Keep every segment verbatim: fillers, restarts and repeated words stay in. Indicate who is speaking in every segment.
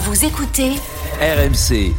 Speaker 1: Vous écoutez
Speaker 2: R M C.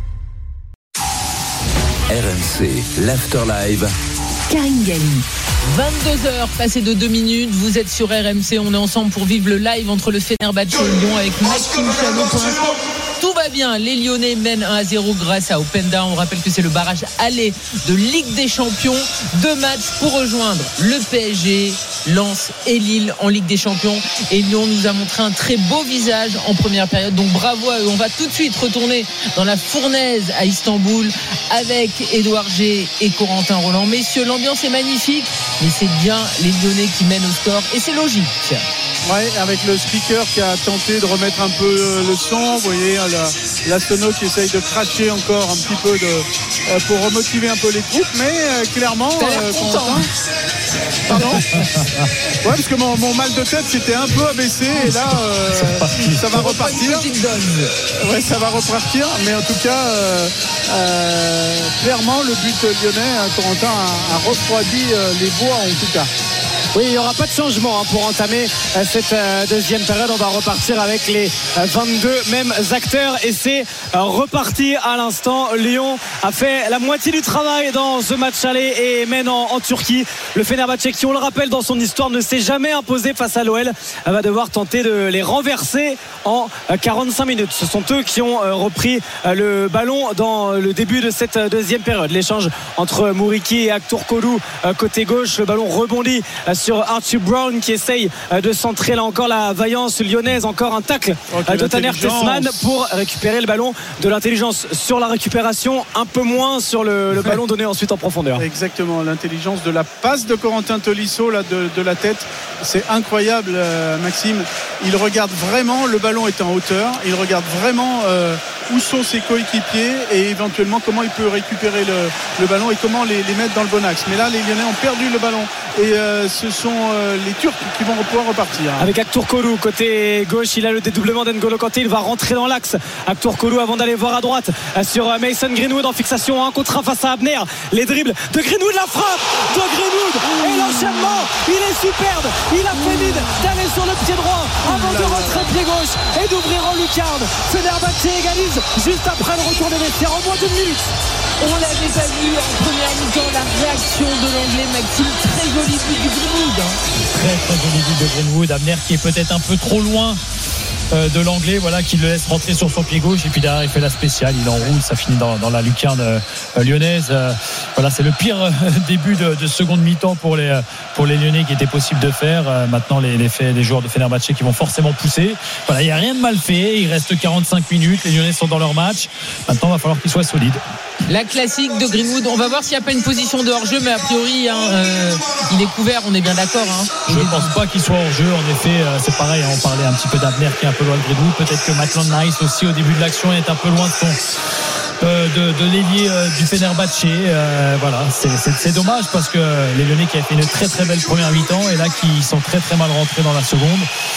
Speaker 2: R M C, l'After Live.
Speaker 1: Karine Galli.
Speaker 3: vingt-deux heures passées de deux minutes, vous êtes sur R M C, on est ensemble pour vivre le live entre le Fenerbahçe et Lyon avec Maxime Chameau. Pour l'instant, tout va bien, les Lyonnais mènent un à zéro grâce à Openda. On rappelle que c'est le barrage aller de Ligue des Champions. Deux matchs pour rejoindre le P S G, Lens et Lille en Ligue des Champions. Et Lyon nous a montré un très beau visage en première période, donc bravo à eux. On va tout de suite retourner dans la fournaise à Istanbul avec Édouard G et Corentin Roland. Messieurs, l'ambiance est magnifique, mais c'est bien les Lyonnais qui mènent au score et c'est logique.
Speaker 4: Ouais, avec le speaker qui a tenté de remettre un peu le son, vous voyez la, la sono qui essaye de cracher encore un petit peu de, euh, pour remotiver un peu les troupes, mais euh, clairement
Speaker 3: euh, content.
Speaker 4: Pardon. Ouais, parce que mon, mon mal de tête s'était un peu abaissé et là euh, ça va repartir. Ouais, ça va repartir, mais en tout cas euh, euh, clairement le but lyonnais, hein, Corentin a, a refroidi euh, les bois en tout cas.
Speaker 5: Oui, il n'y aura pas de changement hein, pour entamer euh, cette euh, deuxième période. On va repartir avec les euh, vingt-deux mêmes acteurs et c'est euh, reparti à l'instant. Lyon a fait la moitié du travail dans ce match aller et mène en, en Turquie. Le Fenerbahçe, qui on le rappelle dans son histoire ne s'est jamais imposé face à l'O L, euh, va devoir tenter de les renverser en euh, quarante-cinq minutes. Ce sont eux qui ont euh, repris euh, le ballon dans le début de cette euh, deuxième période. L'échange entre Mouriki et Aktürkoğlu euh, côté gauche. Le ballon rebondit euh, sur Archie Brown qui essaye de centrer là encore la vaillance lyonnaise. Encore un tacle okay, de Taner Tessman pour récupérer le ballon. De l'intelligence sur la récupération, un peu moins sur le, le ballon donné ensuite en profondeur.
Speaker 4: Exactement, l'intelligence de la passe de Corentin Tolisso là, de, de la tête, c'est incroyable euh, Maxime. Il regarde vraiment, le ballon est en hauteur, il regarde vraiment euh, où sont ses coéquipiers et éventuellement comment il peut récupérer le, le ballon et comment les, les mettre dans le bon axe. Mais là les Lyonnais ont perdu le ballon et euh, ce sont euh, les Turcs qui vont pouvoir repartir.
Speaker 5: Avec Aktürkoğlu côté gauche, il a le dédoublement d'N'Golo Kanté, il va rentrer dans l'axe. Aktürkoğlu avant d'aller voir à droite sur Mason Greenwood en fixation un contre un face à Abner. Les dribbles de Greenwood, la frappe de Greenwood et l'enchaînement, il est superbe. Il a fait mine d'aller sur le pied droit avant de rentrer pied gauche et d'ouvrir en lucarne. Fenerbahçe égalise juste après le retour des vestiaires en moins d'une minute.
Speaker 3: On l'avait pas vu en première mi-temps, la réaction de l'anglais Maxime. Très joli but du Greenwood.
Speaker 6: Très très joli but de Greenwood. Abner qui est peut-être un peu trop loin euh, de l'anglais, voilà, qui le laisse rentrer sur son pied gauche et puis derrière il fait la spéciale, il enroule, ça finit dans, dans la lucarne euh, lyonnaise. Euh, voilà, c'est le pire euh, début de, de seconde mi-temps pour les pour les Lyonnais qui était possible de faire. Euh, maintenant les, les, faits, les joueurs de Fenerbahçe qui vont forcément pousser. Voilà, il n'y a rien de mal fait, il reste quarante-cinq minutes, les Lyonnais sont dans leur match. Maintenant il va falloir qu'ils soient solides.
Speaker 3: La classique de Greenwood, on va voir s'il n'y a pas une position de hors-jeu, mais a priori hein, euh, il est couvert, on est bien d'accord hein.
Speaker 6: Je ne pense pas qu'il soit hors-jeu, en effet euh, c'est pareil, hein, on parlait un petit peu d'Abner qui est un peu loin de Greenwood, peut-être que Maitland-Niles aussi au début de l'action est un peu loin de son euh, de, de l'ailier euh, du Fenerbahçe. euh, voilà, c'est, c'est, c'est dommage parce que les Lyonnais qui avaient fait une très très belle première mi-temps et là qui sont très très mal rentrés dans la seconde.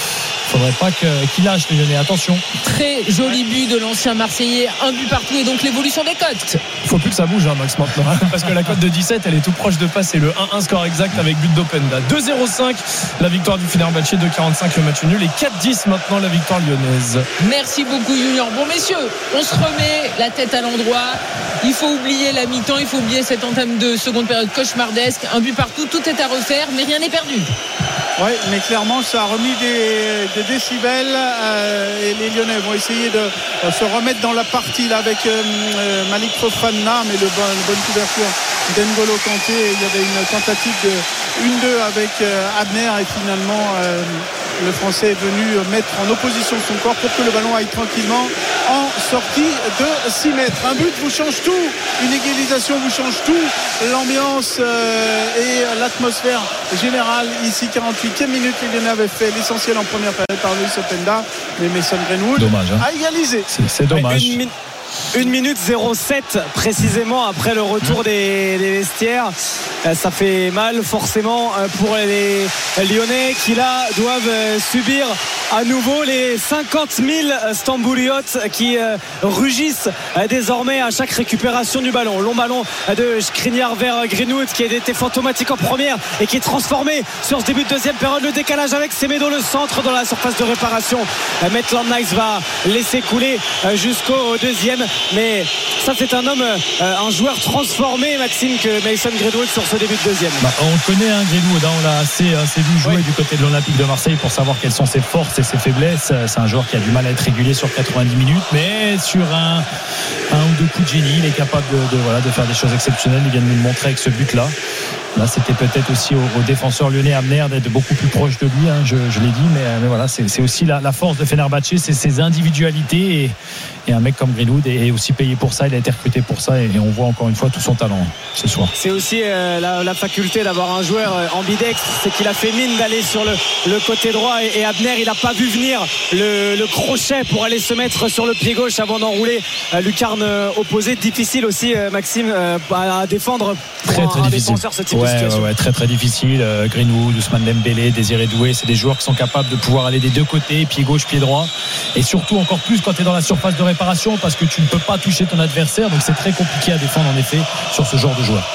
Speaker 6: Il ne faudrait pas que, qu'il lâche les Lyonnais, attention.
Speaker 3: Très joli but de l'ancien Marseillais, un but partout et donc l'évolution des cotes.
Speaker 7: Il ne faut plus que ça bouge hein, Max maintenant hein, parce que la cote de dix-sept elle est tout proche de passer. Le un un score exact avec but d'Openda. deux zéro cinq la victoire du Fenerbahçe, deux quarante-cinq le match nul et quatre dix maintenant la victoire lyonnaise.
Speaker 3: Merci beaucoup Junior. Bon messieurs, on se remet la tête à l'endroit. Il faut oublier la mi-temps, il faut oublier cette entame de seconde période cauchemardesque. Un but partout, tout est à refaire mais rien n'est perdu.
Speaker 4: Oui, mais clairement ça a remis des, des décibels euh, et les Lyonnais vont essayer de euh, se remettre dans la partie là, avec euh, Malik Fofana, mais le bon, le bonne couverture d'N'Golo Kanté. Il y avait une tentative de un deux avec euh, Abner et finalement euh, le Français est venu mettre en opposition son corps pour que le ballon aille tranquillement en sortie de six mètres. Un but vous change tout, une égalisation vous change tout, l'ambiance euh, et l'atmosphère générale ici. Quarante-huitième minute, les Lyonnais avaient fait l'essentiel en première période par Luis Openda, mais Mason Greenwood
Speaker 6: dommage, hein.
Speaker 4: a égalisé.
Speaker 6: C'est, c'est dommage.
Speaker 5: Une, une minute zéro sept précisément après le retour des, des vestiaires. Ça fait mal forcément pour les Lyonnais qui là doivent subir à nouveau les cinquante mille Stambouliotes qui rugissent désormais à chaque récupération du ballon. Long ballon de Skriniar vers Greenwood qui a été fantomatique en première et qui est transformé sur ce début de deuxième période. Le décalage avec Semedo, le centre dans la surface de réparation. Maitland Nice va laisser couler jusqu'au deuxième, mais ça c'est un homme, un joueur transformé, Maxime, que Mason Greenwood sur ce début de deuxième.
Speaker 6: Bah, on le connaît, hein, Greenwood, hein, on l'a assez, assez vu jouer oui. du côté de l'Olympique de Marseille pour savoir quelles sont ses forces et ses faiblesses. C'est un joueur qui a du mal à être régulier sur quatre-vingt-dix minutes, mais sur un, un ou deux coups de génie, il est capable de, de, voilà, de faire des choses exceptionnelles. Il vient de nous le montrer avec ce but-là. Là, c'était peut-être aussi au, au défenseur lyonnais Abner d'être beaucoup plus proche de lui, hein, je, je l'ai dit, mais, mais voilà, c'est, c'est aussi la, la force de Fenerbahçe, c'est ses individualités et, et un mec comme Greenwood est aussi payé pour ça, il a été recruté pour ça et, et on voit encore une fois tout son talent ce soir.
Speaker 5: C'est aussi euh, la, la faculté d'avoir un joueur euh, ambidextre, c'est qu'il a fait mine d'aller sur le, le côté droit et, et Abner, il n'a pas vu venir le, le crochet pour aller se mettre sur le pied gauche avant d'enrouler euh, lucarne opposée. Difficile aussi, euh, Maxime, euh, à défendre pour
Speaker 6: très,
Speaker 5: un,
Speaker 6: très
Speaker 5: un
Speaker 6: difficile.
Speaker 5: défenseur ce type
Speaker 6: ouais,
Speaker 5: de situation.
Speaker 6: Ouais, ouais, très très difficile. Euh, Greenwood, Ousmane Dembélé, Désiré Doué, c'est des joueurs qui sont capables de pouvoir aller des deux côtés, pied gauche, pied droit, et surtout encore plus quand tu es dans la surface de réparation parce que tu ne peux pas toucher ton adversaire, donc c'est très compliqué à défendre en effet sur ce genre de joueur.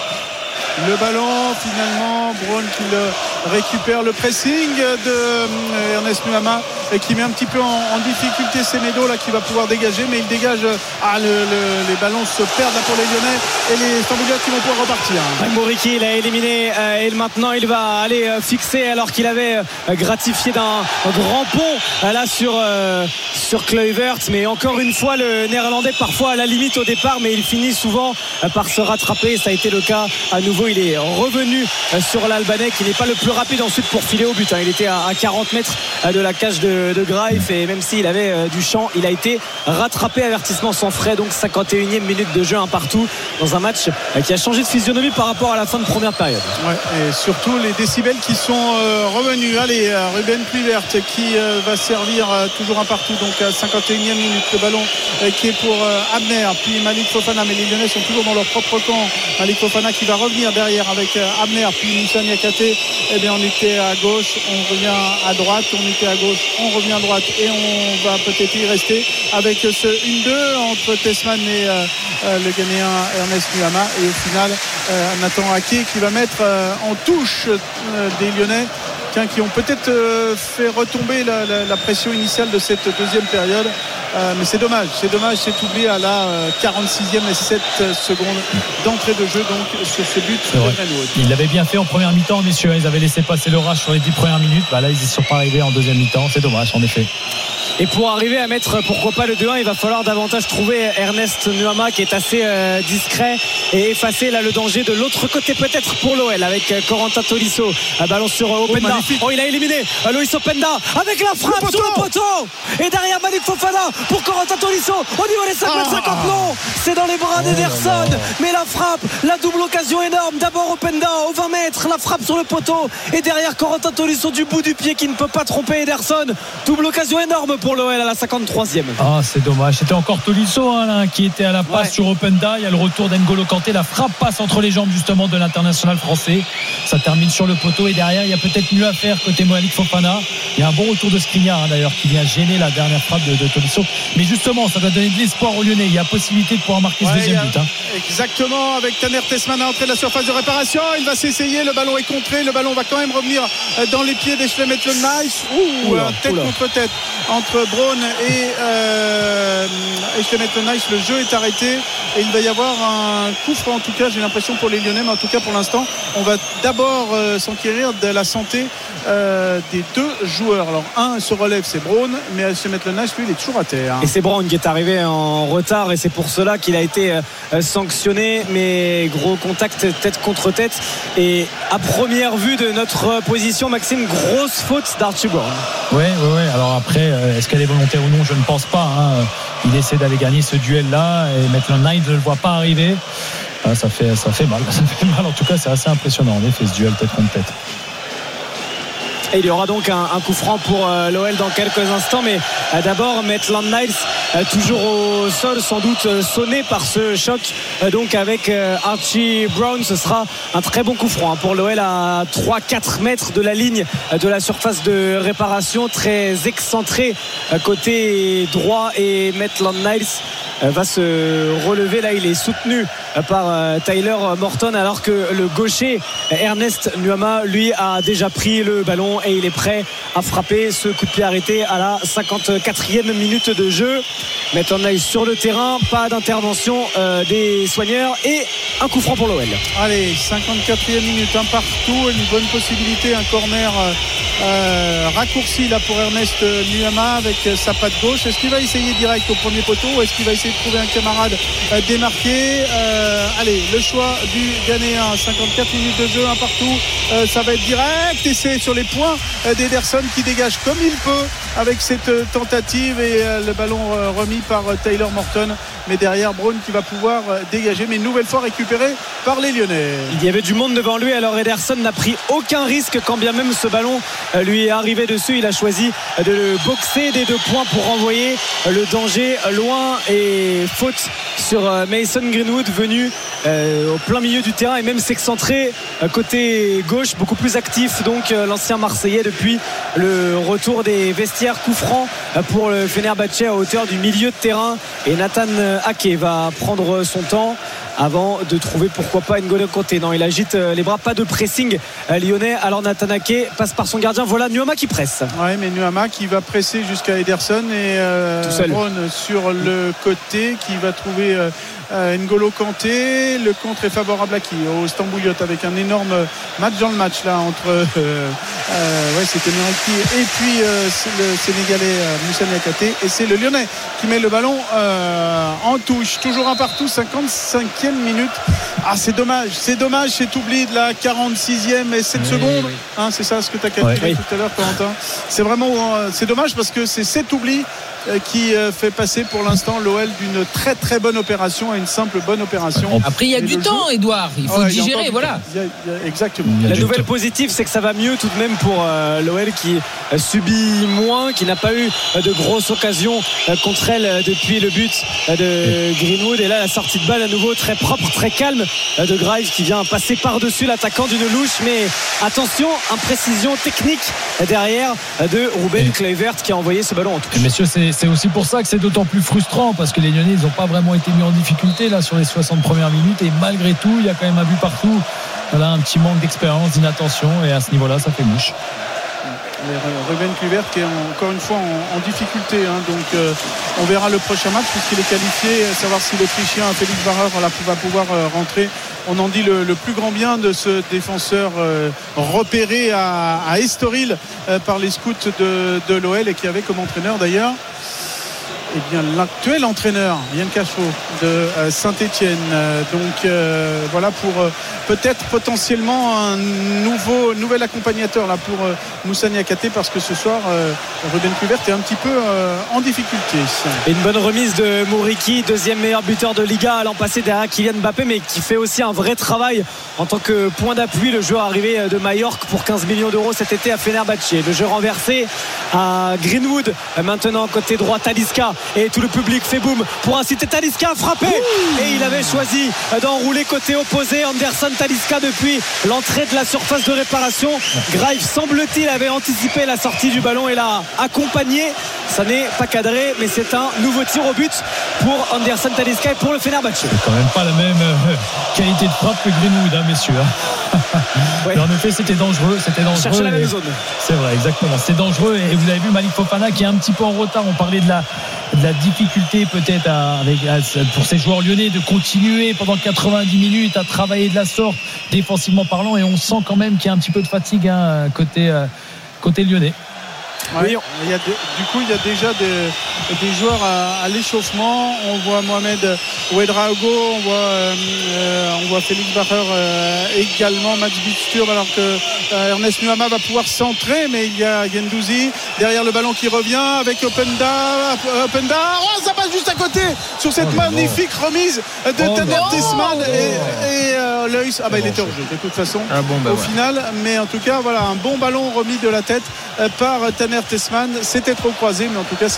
Speaker 4: Le ballon finalement, Braun qui le récupère, le pressing de Ernest Nuama et qui met un petit peu en, en difficulté Semedo là qui va pouvoir dégager, mais il dégage. Ah, le, le, les ballons se perdent là pour les Lyonnais et les Stambouliotes qui vont pouvoir repartir.
Speaker 5: Moriki, il a éliminé euh, et maintenant il va aller euh, fixer alors qu'il avait euh, gratifié d'un grand pont euh, là sur euh, sur Kluivert, mais encore une fois le Néerlandais parfois à la limite au départ, mais il finit souvent euh, par se rattraper. Ça a été le cas à nouveau. Il est revenu euh, sur l'Albanais qui n'est pas le plus rapide ensuite pour filer au but, hein. Il était à, à quarante mètres euh, de la cage de, de Graif et même s'il avait euh, du champ, il a été rattrapé. Avertissement sans frais, donc cinquante et unième minute de jeu, un partout dans un match euh, qui a changé de physionomie par rapport à la fin de première période.
Speaker 4: Ouais, et surtout les décibels qui sont euh, revenus. Allez, euh, Ruben Kluivert qui euh, va servir euh, toujours un partout, donc à cinquante et unième minute. Le ballon euh, qui est pour euh, Abner, puis Malik Fofana, mais les Lyonnais sont toujours dans leur propre camp. Malik Fofana qui va revenir derrière avec euh, Abner, puis Moussa Niakhaté. Eh bien, on était à gauche, on revient à droite, on était à gauche, on revient à droite et on va peut-être y rester avec ce un deux entre Tessman et euh, euh, le Ghanéen Ernest Nuama, et au final euh, Nathan Ake qui va mettre euh, en touche euh, des Lyonnais qui ont peut-être euh, fait retomber la, la, la pression initiale de cette deuxième période, euh, mais c'est dommage c'est dommage c'est oublié à la euh, quarante-sixième et sept secondes d'entrée de jeu donc sur ce but de Greenwood.
Speaker 6: Ils l'avaient bien fait en première mi-temps, messieurs, ils avaient laissé passer l'orage sur les dix premières minutes. Bah là ils y sont pas arrivés en deuxième mi-temps, c'est dommage en effet.
Speaker 5: Et pour arriver à mettre pourquoi pas le deux un, il va falloir davantage trouver Ernest Nuama qui est assez euh, discret et effacer là le danger de l'autre côté peut-être pour l'O L avec euh, Corentin Tolisso. Un ballon sur euh, Openda. Oh, oh il a éliminé euh, Loïs Openda avec la frappe le sur le poteau et derrière Malik Fofana pour Corentin Tolisso au niveau des cinq mètres cinquante. Non, c'est dans les bras oh d'Ederson, mais la frappe, la double occasion énorme. D'abord Openda au vingt mètres, la frappe sur le poteau et derrière Corentin Tolisso du bout du pied qui ne peut pas tromper Ederson. Double occasion énorme pour l'O L à la cinquante-troisième.
Speaker 6: Ah, c'est dommage. C'était encore Tolisso hein, là, qui était à la passe ouais. sur Openda. Il y a le retour d'N'Golo Kanté. La frappe passe entre les jambes justement de l'international français. Ça termine sur le poteau et derrière il y a peut-être mieux à faire côté Malik Fofana. Il y a un bon retour de Skriniar hein, d'ailleurs qui vient gêner la dernière frappe de, de Tolisso. Mais justement, ça va donner de l'espoir aux Lyonnais. Il y a possibilité de pouvoir marquer ouais, ce deuxième a... but. Hein.
Speaker 4: Exactement, avec Taner Tessman à l'entrée de la surface de réparation. Il va s'essayer. Le ballon est contré. Le ballon va quand même revenir dans les pieds d'Eslem Maitland-Nice. Ouh, oula, tête oula. contre tête entre Braun et euh, Maitland-Nice. Le jeu est arrêté et il va y avoir un coup franc en tout cas, j'ai l'impression, pour les Lyonnais, mais en tout cas pour l'instant on va d'abord euh, s'enquérir de la santé euh, des deux joueurs. Alors un se relève, c'est Braun, mais Maitland-Nice lui il est toujours à terre.
Speaker 5: Et c'est Braun qui est arrivé en retard et c'est pour cela qu'il a été euh, sanctionné, mais gros contact tête contre tête et à première vue de notre position, Maxime, grosse faute d'Archie Braun.
Speaker 6: Ouais, ouais, ouais. Alors après, est-ce qu'elle est volontaire ou non, je ne pense pas hein. Il essaie d'aller gagner ce duel là et Maitland-Nice ne le voit pas arriver. Ah, ça fait, ça fait mal, ça fait mal en tout cas, c'est assez impressionnant en effet ce duel tête contre tête.
Speaker 5: Et il y aura donc un, un coup franc pour euh, l'O L dans quelques instants, mais euh, d'abord Maitland-Nice toujours au sol, sans doute sonné par ce choc. Donc avec Archie Brown, ce sera un très bon coup franc pour l'O L à trois quatre mètres de la ligne de la surface de réparation, très excentré côté droit, et Maitland Niles va se relever. Là il est soutenu par Tyler Morton, alors que le gaucher Ernest Nuama lui a déjà pris le ballon et il est prêt à frapper. Ce coup de pied arrêté à la cinquante-quatrième minute de jeu. Maitland Niles sur le terrain, pas d'intervention euh, des soigneurs, et un coup franc pour l'O L.
Speaker 4: Allez, cinquante-quatrième minute, un partout, une bonne possibilité, un corner euh, raccourci là pour Ernest Nuama avec sa patte gauche. Est-ce qu'il va essayer direct au premier poteau ou est-ce qu'il va essayer de trouver un camarade euh, démarqué? euh, Allez, le choix du Ghanéen, cinquante-quatre minutes de jeu, un partout, euh, ça va être direct et c'est sur les points euh, d'Ederson qui dégage comme il peut avec cette euh, tentative, et euh, le ballon euh, remis par euh, Tyler Morton, mais derrière Brown qui va pouvoir euh, dégager, mais une nouvelle fois récupéré par les Lyonnais.
Speaker 5: Il y avait du monde devant lui, alors Ederson n'a pris aucun risque, quand bien même ce ballon euh, lui est arrivé dessus. Il a choisi euh, de le boxer des deux points pour renvoyer euh, le danger loin, et faute sur euh, Mason Greenwood, venu euh, au plein milieu du terrain et même s'excentrer euh, côté gauche, beaucoup plus actif donc euh, l'ancien Marseillais depuis le retour des vestiaires. Coup franc euh, pour le Fenerbahçe à hauteur du milieu de terrain, et Nathan Ake va prendre son temps avant de trouver pourquoi pas N'Golo Kanté. Non, il agite les bras, pas de pressing lyonnais. Alors Nathan Ake passe par son gardien, voilà Nuama qui presse.
Speaker 4: Ouais, mais Nuama qui va presser jusqu'à Ederson, et euh, Brown sur le côté qui va trouver euh, euh, N'Golo Kanté. Le contre est favorable à qui? Au Stambouliote, avec un énorme match dans le match là entre euh, euh, ouais, c'était Meriki et puis euh, le Sénégalais euh, Moussa Niakhaté, et c'est le Lyonnais qui met le ballon euh, en touche. Toujours un partout, cinquante-cinquième minute. Ah, c'est dommage, c'est dommage cet oubli de la quarante-sixième et sept oui, secondes. Oui. Hein, c'est ça ce que tu as calculé oui, tout à l'heure, Corentin. C'est vraiment, euh, c'est dommage parce que c'est cet oubli euh, qui euh, fait passer pour l'instant l'O L d'une très très bonne opération à une simple bonne opération.
Speaker 3: Après, il y a du temps, Edouard. Il faut ouais, digérer, voilà.
Speaker 4: Il y a, il y a, exactement.
Speaker 5: Il y a la nouvelle temps. Positive, c'est que ça va mieux tout de même pour euh, l'O L qui euh, subit moins, qui n'a pas eu euh, de grosses occasions euh, contre elle euh, depuis le but euh, de Greenwood. Et là, la sortie de balle à nouveau très propre, très calme euh, de Grives qui vient passer par-dessus l'attaquant d'une louche. Mais attention, imprécision technique euh, derrière euh, de Ruben Kluivert qui a envoyé ce ballon en touche.
Speaker 6: Et messieurs, c'est, c'est aussi pour ça que c'est d'autant plus frustrant, parce que les Lyonnais, ils n'ont pas vraiment été mis en difficulté là sur les soixante premières minutes, et malgré tout, il y a quand même un but partout. Voilà, un petit manque d'expérience, d'inattention, et à ce niveau-là, ça fait mouche.
Speaker 4: Ruben Kluivert qui est encore une fois en, en difficulté, hein, donc euh, on verra le prochain match puisqu'il est qualifié, savoir si l'Autrichien Félix Varrer va pouvoir euh, rentrer. On en dit le, le plus grand bien de ce défenseur euh, repéré à, à Estoril euh, par les scouts de, de l'O L, et qui avait comme entraîneur d'ailleurs eh bien, l'actuel entraîneur Yann Cachot de euh, Saint-Etienne. Euh, donc euh, voilà pour euh, peut-être potentiellement un nouveau nouvel accompagnateur là pour euh, Moussa Niakhaté, parce que ce soir euh, Ruben Kluivert est un petit peu euh, en difficulté.
Speaker 5: Et une bonne remise de Mouriki, deuxième meilleur buteur de Liga l'an passé derrière Kylian Mbappé, mais qui fait aussi un vrai travail en tant que point d'appui. Le joueur arrivé de Majorque pour quinze millions d'euros cet été à Fenerbahçe. Le jeu renversé à Greenwood, maintenant côté droit Talisca, et tout le public fait boum pour inciter Talisca à frapper. Ouh. Et il avait choisi d'enrouler côté opposé. Anderson Talisca depuis l'entrée de la surface de réparation. Grives, semble-t-il, avait anticipé la sortie du ballon et l'a accompagné. Ça n'est pas cadré, mais c'est un nouveau tir au but pour Anderson Talisca et pour le Fenerbahçe.
Speaker 6: C'est quand même pas la même euh, qualité de frappe que Greenwood, hein, messieurs. Ouais. Mais en effet, c'était dangereux, c'était dangereux.
Speaker 5: Chercher la même zone.
Speaker 6: C'est vrai, exactement. C'était dangereux, et vous avez vu Malik Fofana qui est un petit peu en retard. On parlait de la de la difficulté peut-être à, avec, à, pour ces joueurs lyonnais de continuer pendant quatre-vingt-dix minutes à travailler de la sorte défensivement parlant, et on sent quand même qu'il y a un petit peu de fatigue, hein, côté, euh, côté lyonnais.
Speaker 4: Ouais, il y a de, du coup il y a déjà des, des joueurs à, à l'échauffement. On voit Mohamed Ouedraogo, on voit, euh, on voit Félix Varrer euh, également, Max Bitsturm, alors que euh, Ernest Nuama va pouvoir centrer, mais il y a Guendouzi derrière le ballon qui revient avec Openda. Openda, oh, ça passe juste à côté sur cette oh, magnifique non. remise de oh, Taner Tessman et, et euh, Leus. Ah bah il était hors jeu de toute façon ah bon, bah, au ouais. final, mais en tout cas voilà un bon ballon remis de la tête euh, par Taner Tessman. C'était trop croisé, mais en tout cas s'il y avait eu but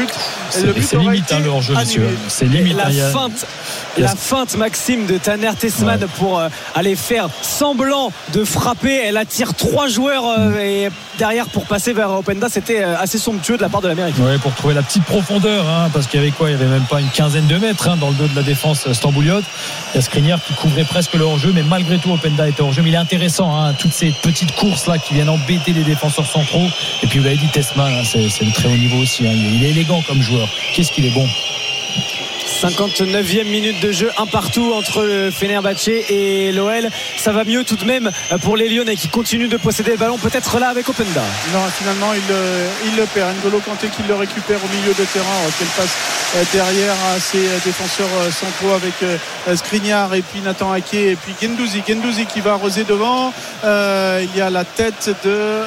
Speaker 4: but.
Speaker 6: C'est,
Speaker 4: le but
Speaker 6: c'est limite hein, le hors-jeu, messieurs. C'est limite.
Speaker 5: La
Speaker 6: hein, a...
Speaker 5: feinte, la feinte, Maxime, de Tanner Tessman ouais. pour euh, aller faire semblant de frapper. Elle attire trois joueurs euh, et derrière pour passer vers Openda, c'était euh, assez somptueux de la part de l'Amérique.
Speaker 6: Ouais, pour trouver la petite profondeur, hein, parce qu'il y avait quoi ? Il y avait même pas une quinzaine de mètres hein, dans le dos de la défense stambouliote. Il y a Skriniar qui couvrait presque le hors-jeu, mais malgré tout, Openda était hors-jeu. Mais il est intéressant, hein, toutes ces petites courses là qui viennent embêter les défenseurs centraux. Et puis vous l'avez dit, Tessman, hein, c'est, c'est le très haut niveau aussi. Hein. Il est élégant comme joueur. Qu'est-ce qu'il est bon.
Speaker 5: cinquante-neuvième minute de jeu, un partout entre le Fenerbahçe et l'O L. Ça va mieux tout de même pour les Lyonnais qui continuent de posséder le ballon, peut-être là avec Openda.
Speaker 4: Non, finalement il, il le perd. N'Golo Kanté qui le récupère au milieu de terrain. Quelle passe derrière à ses défenseurs centraux avec Skriniar et puis Nathan Ake et puis Guendouzi. Guendouzi qui va arroser devant. Euh, il y a la tête de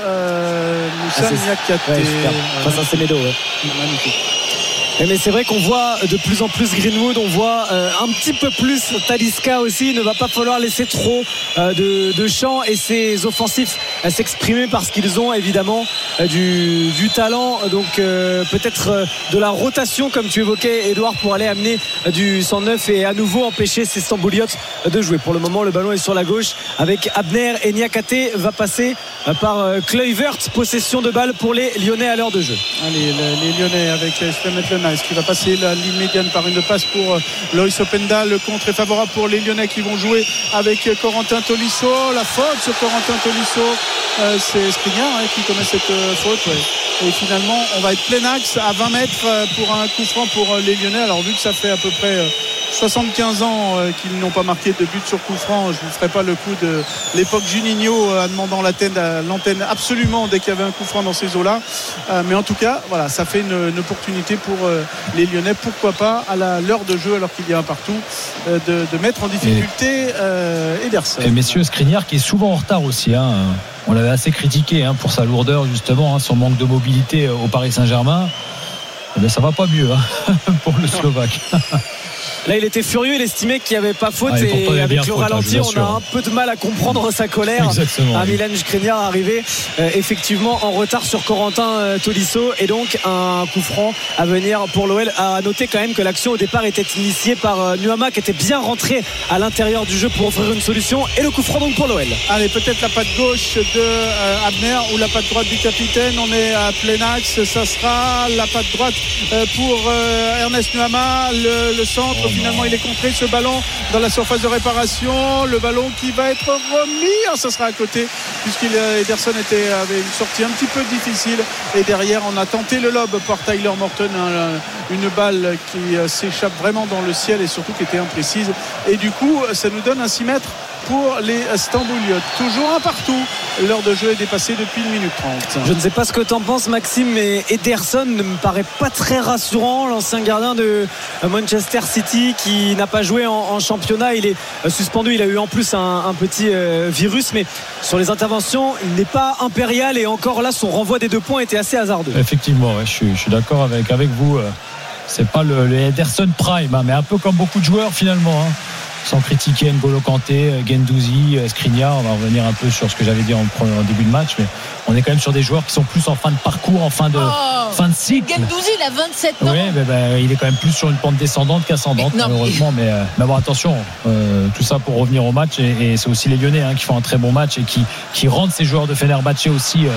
Speaker 4: euh, Moussa ah, Niakhaté.
Speaker 5: Ouais, face à Semedo. Ouais.
Speaker 4: Magnifique.
Speaker 5: Mais c'est vrai qu'on voit de plus en plus Greenwood, on voit euh, un petit peu plus Talisca aussi. Il ne va pas falloir laisser trop euh, de, de champ et ses offensifs euh, s'exprimer parce qu'ils ont évidemment euh, du, du talent. Donc euh, peut-être euh, de la rotation comme tu évoquais, Edouard, pour aller amener euh, du cent neuf et à nouveau empêcher ces Stambouliotes euh, de jouer. Pour le moment, le ballon est sur la gauche avec Abner et Niakhaté va passer euh, par euh, Kluivert. Possession de balle pour les Lyonnais à l'heure de jeu.
Speaker 4: Allez, les, les Lyonnais avec Stéphane Est-ce qu'il va passer la ligne médiane par une passe pour Loïs Openda. Le contre est favorable pour les Lyonnais qui vont jouer avec Corentin Tolisso. La faute sur Corentin Tolisso, euh, c'est Skriniar hein, qui commet cette euh, faute. Ouais. Et finalement, on va être plein axe à vingt mètres pour un coup franc pour les Lyonnais. Alors vu que ça fait à peu près euh, soixante-quinze ans euh, qu'ils n'ont pas marqué de but sur coup franc, je ne vous ferai pas le coup de l'époque Juninho euh, demandant l'antenne, l'antenne absolument dès qu'il y avait un coup franc dans ces eaux-là. Euh, mais en tout cas, voilà, ça fait une, une opportunité pour euh, les Lyonnais, pourquoi pas à la, l'heure de jeu alors qu'il y a un partout euh, de, de mettre en difficulté euh, Ederson.
Speaker 6: Et messieurs, Skriniar qui est souvent en retard aussi hein. On l'avait assez critiqué hein, pour sa lourdeur justement hein, son manque de mobilité au Paris Saint-Germain. Mais ça va pas mieux hein, pour le Slovaque.
Speaker 5: Là, il était furieux, il estimait qu'il n'y avait pas faute.
Speaker 6: Ah, et,
Speaker 5: et avec le
Speaker 6: faute,
Speaker 5: ralenti, on a un peu de mal à comprendre sa colère.
Speaker 6: Exactement,
Speaker 5: à
Speaker 6: oui.
Speaker 5: Milan Skriniar arrivé euh, effectivement en retard sur Corentin euh, Tolisso et donc un coup franc à venir pour l'O L. À noter quand même que l'action au départ était initiée par euh, Nuama qui était bien rentré à l'intérieur du jeu pour offrir une solution et le coup franc donc pour l'O L.
Speaker 4: Allez, peut-être la patte gauche de euh, Abner ou la patte droite du capitaine. On est à plein axe, ça sera la patte droite euh, pour euh, Ernest Nuama. Le, le centre, oh, finalement il est contré ce ballon dans la surface de réparation. Le ballon qui va être remis, ah, ça sera à côté puisqu'il Ederson était, avait une sortie un petit peu difficile et derrière on a tenté le lob par Tyler Morton, hein, une balle qui s'échappe vraiment dans le ciel et surtout qui était imprécise et du coup ça nous donne un six mètres pour les Stambouliotes. Toujours un partout. L'heure de jeu est dépassée depuis une minute trente.
Speaker 5: Je ne sais pas ce que tu en penses, Maxime, mais Ederson ne me paraît pas très rassurant. L'ancien gardien de Manchester City qui n'a pas joué en, en championnat. Il est suspendu. Il a eu en plus un, un petit euh, virus, mais sur les interventions, il n'est pas impérial et encore là, son renvoi des deux points était assez hasardeux.
Speaker 6: Effectivement, ouais, je, suis, je suis d'accord avec, avec vous. C'est pas le, le Ederson Prime, hein, mais un peu comme beaucoup de joueurs finalement. Hein. Sans critiquer N'Golo Kanté, Guendouzi, Skriniar, on va revenir un peu sur ce que j'avais dit en, en début de match, mais on est quand même sur des joueurs qui sont plus en fin de parcours, en fin de,
Speaker 3: oh,
Speaker 6: fin de cycle.
Speaker 3: Guendouzi, il a vingt-sept ans.
Speaker 6: Oui, mais ben, il est quand même plus sur une pente descendante qu'ascendante, mais, malheureusement. Mais, euh, mais bon, attention, euh, tout ça pour revenir au match, et, et c'est aussi les Lyonnais hein, qui font un très bon match et qui, qui rendent ces joueurs de Fenerbahçe aussi. Euh,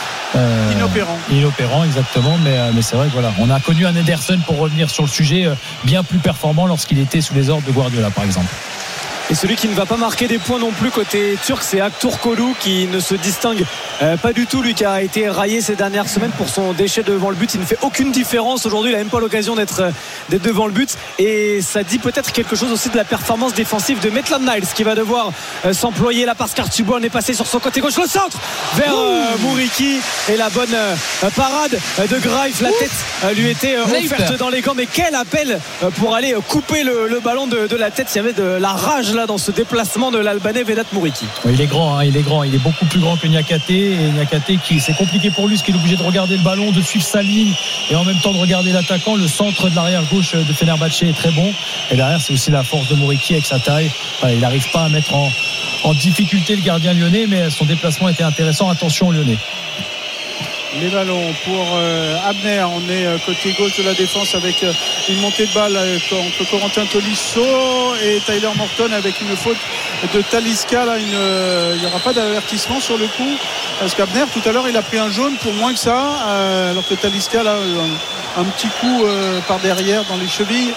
Speaker 4: Euh, inopérant
Speaker 6: inopérant exactement mais, mais c'est vrai que voilà on a connu un Ederson pour revenir sur le sujet bien plus performant lorsqu'il était sous les ordres de Guardiola par exemple.
Speaker 5: Et celui qui ne va pas marquer des points non plus côté turc, c'est Aktur Kolu qui ne se distingue euh, pas du tout, lui qui a été raillé ces dernières semaines pour son déchet devant le but. Il ne fait aucune différence aujourd'hui, il n'a même pas l'occasion d'être, euh, d'être devant le but et ça dit peut-être quelque chose aussi de la performance défensive de Maitland-Niles qui va devoir euh, s'employer là parce qu'Archibald est passé sur son côté gauche, le centre vers euh, Mouriki et la bonne euh, parade de Greif. La tête euh, lui était euh, offerte dans les gants, mais quel appel euh, pour aller euh, couper le, le ballon de, de la tête. Il y avait de la rage là dans ce déplacement de l'Albanais Vedat Mouriki.
Speaker 6: Oui, il est grand, hein, il est grand, il est beaucoup plus grand que Niakhaté, et Niakhaté qui c'est compliqué pour lui parce qu'il est obligé de regarder le ballon, de suivre sa ligne et en même temps de regarder l'attaquant. Le centre de l'arrière gauche de Fenerbahçe est très bon et derrière c'est aussi la force de Mouriki avec sa taille. Enfin, il n'arrive pas à mettre en, en difficulté le gardien lyonnais, mais son déplacement était intéressant. Attention Lyonnais.
Speaker 4: les ballons pour euh, Abner. On est euh, côté gauche de la défense avec euh, une montée de balle euh, entre Corentin Tolisso et Tyler Morton avec une faute de Talisca. Là, une, euh, il n'y aura pas d'avertissement sur le coup parce qu'Abner tout à l'heure il a pris un jaune pour moins que ça, euh, alors que Talisca là un, un petit coup euh, par derrière dans les chevilles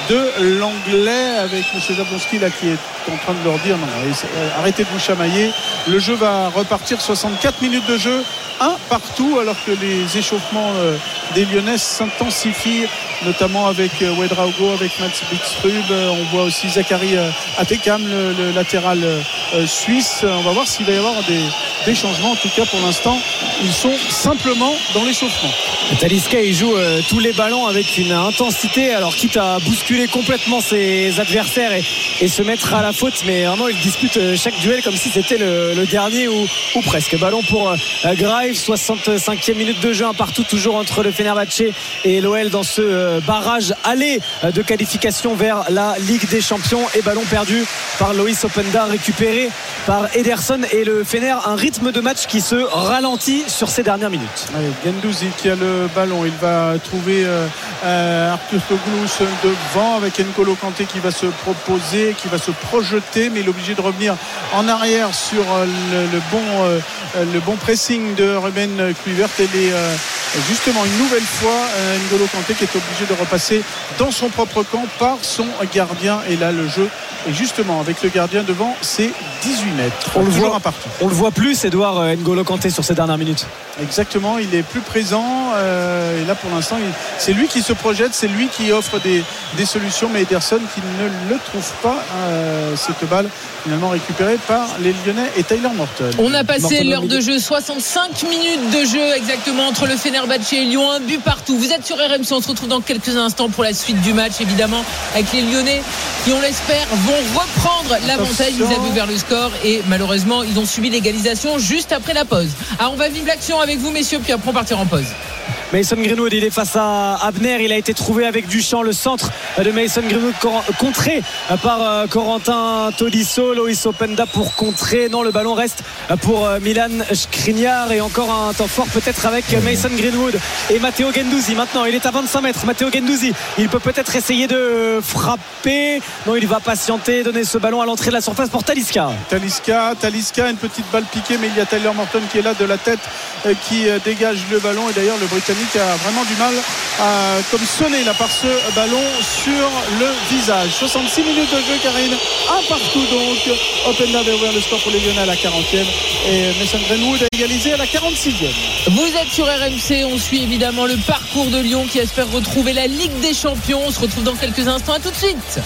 Speaker 4: de l'anglais avec M. Jablonski là qui est en train de leur dire non, arrêtez de vous chamailler. Le jeu va repartir, soixante-quatre minutes de jeu, un partout, alors que les échauffements euh, des Lyonnais s'intensifient, notamment avec euh, Ouedraogo, avec Mats Bidstrup. Euh, on voit aussi Zachary euh, Atekam, le, le latéral euh, suisse. On va voir s'il va y avoir des, des changements. En tout cas, pour l'instant, ils sont simplement dans l'échauffement.
Speaker 5: Talisca, il joue euh, tous les ballons avec une intensité, alors quitte à bousculer complètement ses adversaires et, et se mettre à la faute, mais vraiment il dispute euh, chaque duel comme si c'était le, le dernier ou, ou presque. Ballon pour euh, Graves, soixante-cinquième minute de jeu, un partout toujours entre le Fenerbahçe et l'O L dans ce euh, barrage aller euh, de qualification vers la Ligue des Champions, et ballon perdu par Loïs Openda, récupéré par Ederson, et le Fener un rythme de match qui se ralentit sur ces dernières minutes.
Speaker 4: Allez, Gendouzi qui a le ballon, il va trouver euh, euh, Arthur Koglous devant avec N'Golo Kanté qui va se proposer, qui va se projeter, mais il est obligé de revenir en arrière sur euh, le, le bon euh, le bon pressing de Ruben Kluivert, et les, euh, justement une nouvelle fois euh, N'Golo Kanté qui est obligé de repasser dans son propre camp par son gardien, et là le jeu est justement avec le gardien devant, c'est dix-huit mètres.
Speaker 5: On le
Speaker 4: Toujours
Speaker 5: voit
Speaker 4: un partout.
Speaker 5: On le voit plus, Edouard, N'Golo Kanté sur ces dernières minutes.
Speaker 4: Exactement, il est plus présent euh, et là pour l'instant il, c'est lui qui se projette, c'est lui qui offre des, des solutions, mais Ederson qui ne le trouve pas, euh, cette balle finalement récupérée par les Lyonnais et Tyler Morton.
Speaker 3: On a passé
Speaker 5: Morton
Speaker 3: l'heure de jeu, soixante-cinq minutes de jeu exactement entre le Fenerbahçe et Lyon, un but partout. Vous êtes sur R M C, on se retrouve dans quelques instants pour la suite du match, évidemment avec les Lyonnais qui, on l'espère, vont reprendre l'avantage. Ils avaient ouvert le score et malheureusement ils ont subi l'égalisation juste après la pause. Alors on va vivre l'action avec vous messieurs, puis après on partira en pause.
Speaker 5: Mason Greenwood, il est face à Abner, il a été trouvé avec Duchamp, le centre de Mason Greenwood contré par Corentin Tolisso. Loïs Openda pour contrer, non, le ballon reste pour Milan Skriniar, et encore un temps fort peut-être avec Mason Greenwood et Matteo Guendouzi. Maintenant il est à vingt-cinq mètres, Matteo Guendouzi, il peut peut-être essayer de frapper, non, il va patienter, donner ce ballon à l'entrée de la surface pour Talisca.
Speaker 4: Talisca, Talisca, une petite balle piquée, mais il y a Tyler Morton qui est là de la tête, qui dégage le ballon, et d'ailleurs le Britannique a vraiment du mal à comme sonner là par ce ballon sur le visage. soixante-six minutes de jeu, Karine, un partout donc. Openda va ouvrir le score pour les Lyonnais à la quarantième et Mason Greenwood a égalisé à la quarante-sixième.
Speaker 3: Vous êtes sur R M C, on suit évidemment le parcours de Lyon qui espère retrouver la Ligue des Champions. On se retrouve dans quelques instants, à tout de suite.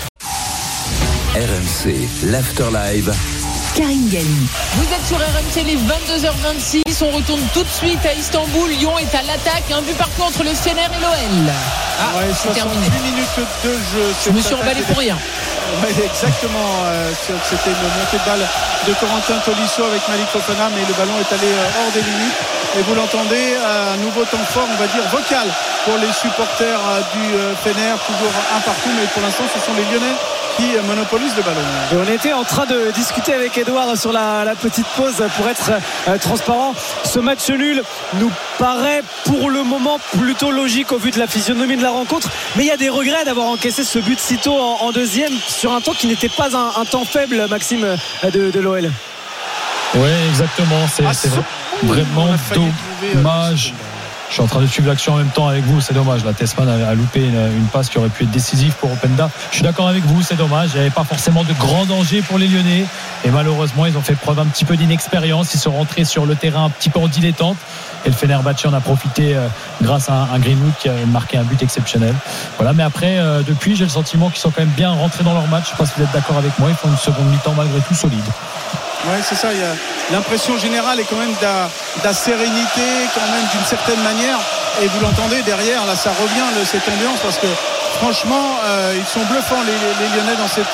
Speaker 2: R M C, l'After Live.
Speaker 3: Karine Galli. Vous êtes sur R M C, les vingt-deux heures vingt-six. On retourne tout de suite à Istanbul. Lyon est à l'attaque. Un but partout entre le Fener et l'O L. Ah,
Speaker 4: ouais,
Speaker 3: c'est terminé.
Speaker 4: soixante-huit minutes de jeu.
Speaker 3: Je me suis emballé pour rien.
Speaker 4: Ouais, exactement. Euh, c'était une montée de balle de Corentin Tolisso avec Malik Fofana, mais le ballon est allé hors des limites. Et vous l'entendez, un nouveau temps fort, on va dire vocal, pour les supporters du Fener. Toujours un partout, mais pour l'instant, ce sont les Lyonnais qui monopolise le ballon.
Speaker 5: Et on était en train de discuter avec Edouard sur la, la petite pause pour être euh, transparent. Ce match nul nous paraît pour le moment plutôt logique au vu de la physionomie de la rencontre, mais il y a des regrets d'avoir encaissé ce but si tôt en, en deuxième sur un temps qui n'était pas un, un temps faible, Maxime, de, de l'O L.
Speaker 6: Oui, exactement, c'est,
Speaker 4: Ah,
Speaker 6: c'est
Speaker 4: ce-
Speaker 6: vraiment
Speaker 4: on a failli trouver, euh,
Speaker 6: dommage. Je suis en train de suivre l'action en même temps avec vous, c'est dommage. La Tessman a, a loupé une, une passe qui aurait pu être décisive pour Openda. Je suis d'accord avec vous, c'est dommage. Il n'y avait pas forcément de grand danger pour les Lyonnais. Et malheureusement, ils ont fait preuve un petit peu d'inexpérience. Ils sont rentrés sur le terrain un petit peu en dilettante. Et le Fenerbahçe en a profité euh, grâce à un, un Greenwood qui a marqué un but exceptionnel. Voilà, mais après, euh, depuis, j'ai le sentiment qu'ils sont quand même bien rentrés dans leur match. Je ne sais pas si vous êtes d'accord avec moi. Ils font une seconde mi-temps malgré tout solide.
Speaker 4: Oui, c'est ça. Il y a l'impression générale est quand même de la, de la sérénité, quand même d'une certaine manière. Et vous l'entendez derrière, là, ça revient le, cette ambiance parce que franchement, euh, ils sont bluffants les, les, les Lyonnais dans cette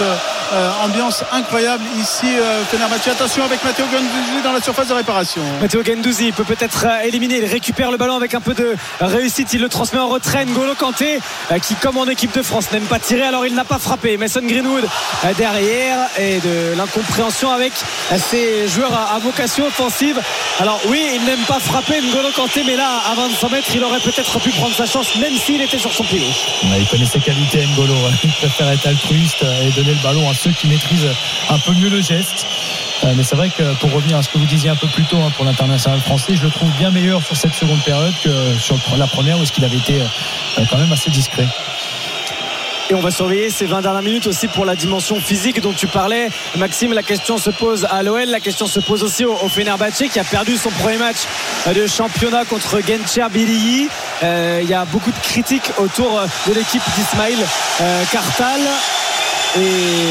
Speaker 4: euh, ambiance incroyable ici euh, Fenerbahçe. Attention avec Matteo Guendouzi dans la surface de réparation.
Speaker 5: Matteo Guendouzi peut peut-être éliminer, il récupère le ballon avec un peu de réussite, il le transmet en retrait. N'Golo Kanté qui, comme en équipe de France, n'aime pas tirer, alors il n'a pas frappé. Mason Greenwood derrière, et de l'incompréhension avec ses joueurs à vocation offensive. Alors oui, il n'aime pas frapper N'Golo Kanté, mais là à vingt-cinq mètres il aurait peut-être pu prendre sa chance même s'il était sur son pied gauche.
Speaker 6: Ouais, il connaît ses qualités, N'Golo. Il préfère être altruiste et donner le ballon à ceux qui maîtrisent un peu mieux le geste. Euh, mais c'est vrai que pour revenir à ce que vous disiez un peu plus tôt hein, pour l'international français, je le trouve bien meilleur sur cette seconde période que sur la première où est-ce qu'il avait été euh, quand même assez discret.
Speaker 5: Et on va surveiller ces vingt dernières minutes aussi pour la dimension physique dont tu parlais, Maxime. La question se pose à l'O L, la question se pose aussi au, au Fenerbahçe qui a perdu son premier match de championnat contre Gençler Birliği. Euh, il y a beaucoup de critiques autour de l'équipe d'Ismail euh, Kartal. Et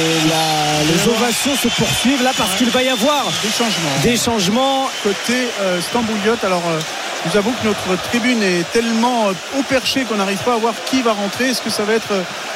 Speaker 5: la, les ovations se poursuivent là parce qu'il va y avoir
Speaker 4: des changements,
Speaker 5: des changements.
Speaker 4: côté euh, Stambouliote. Alors euh, je vous avoue que notre tribune est tellement euh, au perché qu'on n'arrive pas à voir qui va rentrer. Est-ce que ça va être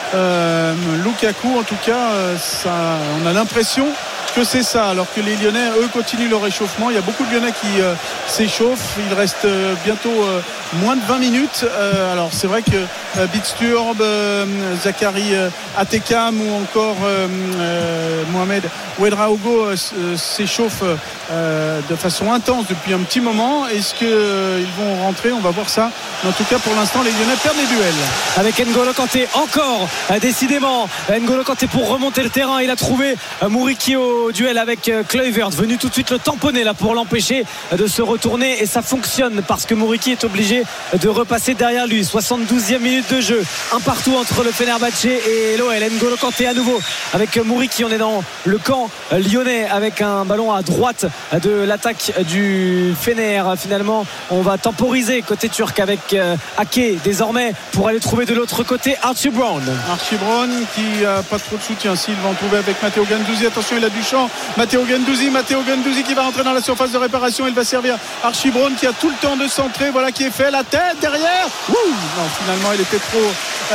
Speaker 4: euh, Lukaku? En tout cas euh, ça, on a l'impression que c'est ça, alors que les Lyonnais eux continuent leur réchauffement. Il y a beaucoup de Lyonnais qui euh, s'échauffent. Il reste euh, bientôt euh, moins de vingt minutes. euh, alors c'est vrai que euh, Bitsturb, euh, Zachary euh, Atekam ou encore euh, euh, Mohamed Ouedraogo euh, s'échauffent euh, de façon intense depuis un petit moment. Est-ce qu'ils euh, vont rentrer? On va voir ça. Mais en tout cas pour l'instant les Lyonnais perdent les duels.
Speaker 5: Avec N'Golo Kanté encore euh, décidément N'Golo Kanté pour remonter le terrain. Il a trouvé euh, Mouriki au duel avec Kluivert, venu tout de suite le tamponner là pour l'empêcher de se retourner, et ça fonctionne parce que Mouriki est obligé de repasser derrière lui. soixante-douzième minute de jeu, un partout entre le Fenerbahçe et l'O L. N'Golo Kanté à nouveau avec Mouriki. On est dans le camp lyonnais avec un ballon à droite de l'attaque du Fener. Finalement on va temporiser côté turc avec Ake désormais pour aller trouver de l'autre côté Archie Brown.
Speaker 4: Archie Brown qui a pas trop de soutien. S'il va en trouver avec Matteo Guendouzi. Attention, il a du champ. Matteo Guendouzi, Matteo Guendouzi qui va rentrer dans la surface de réparation. Il va servir Archie Brown qui a tout le temps de centrer. Voilà qui est fait. La tête derrière. Ouh, non, finalement, elle était trop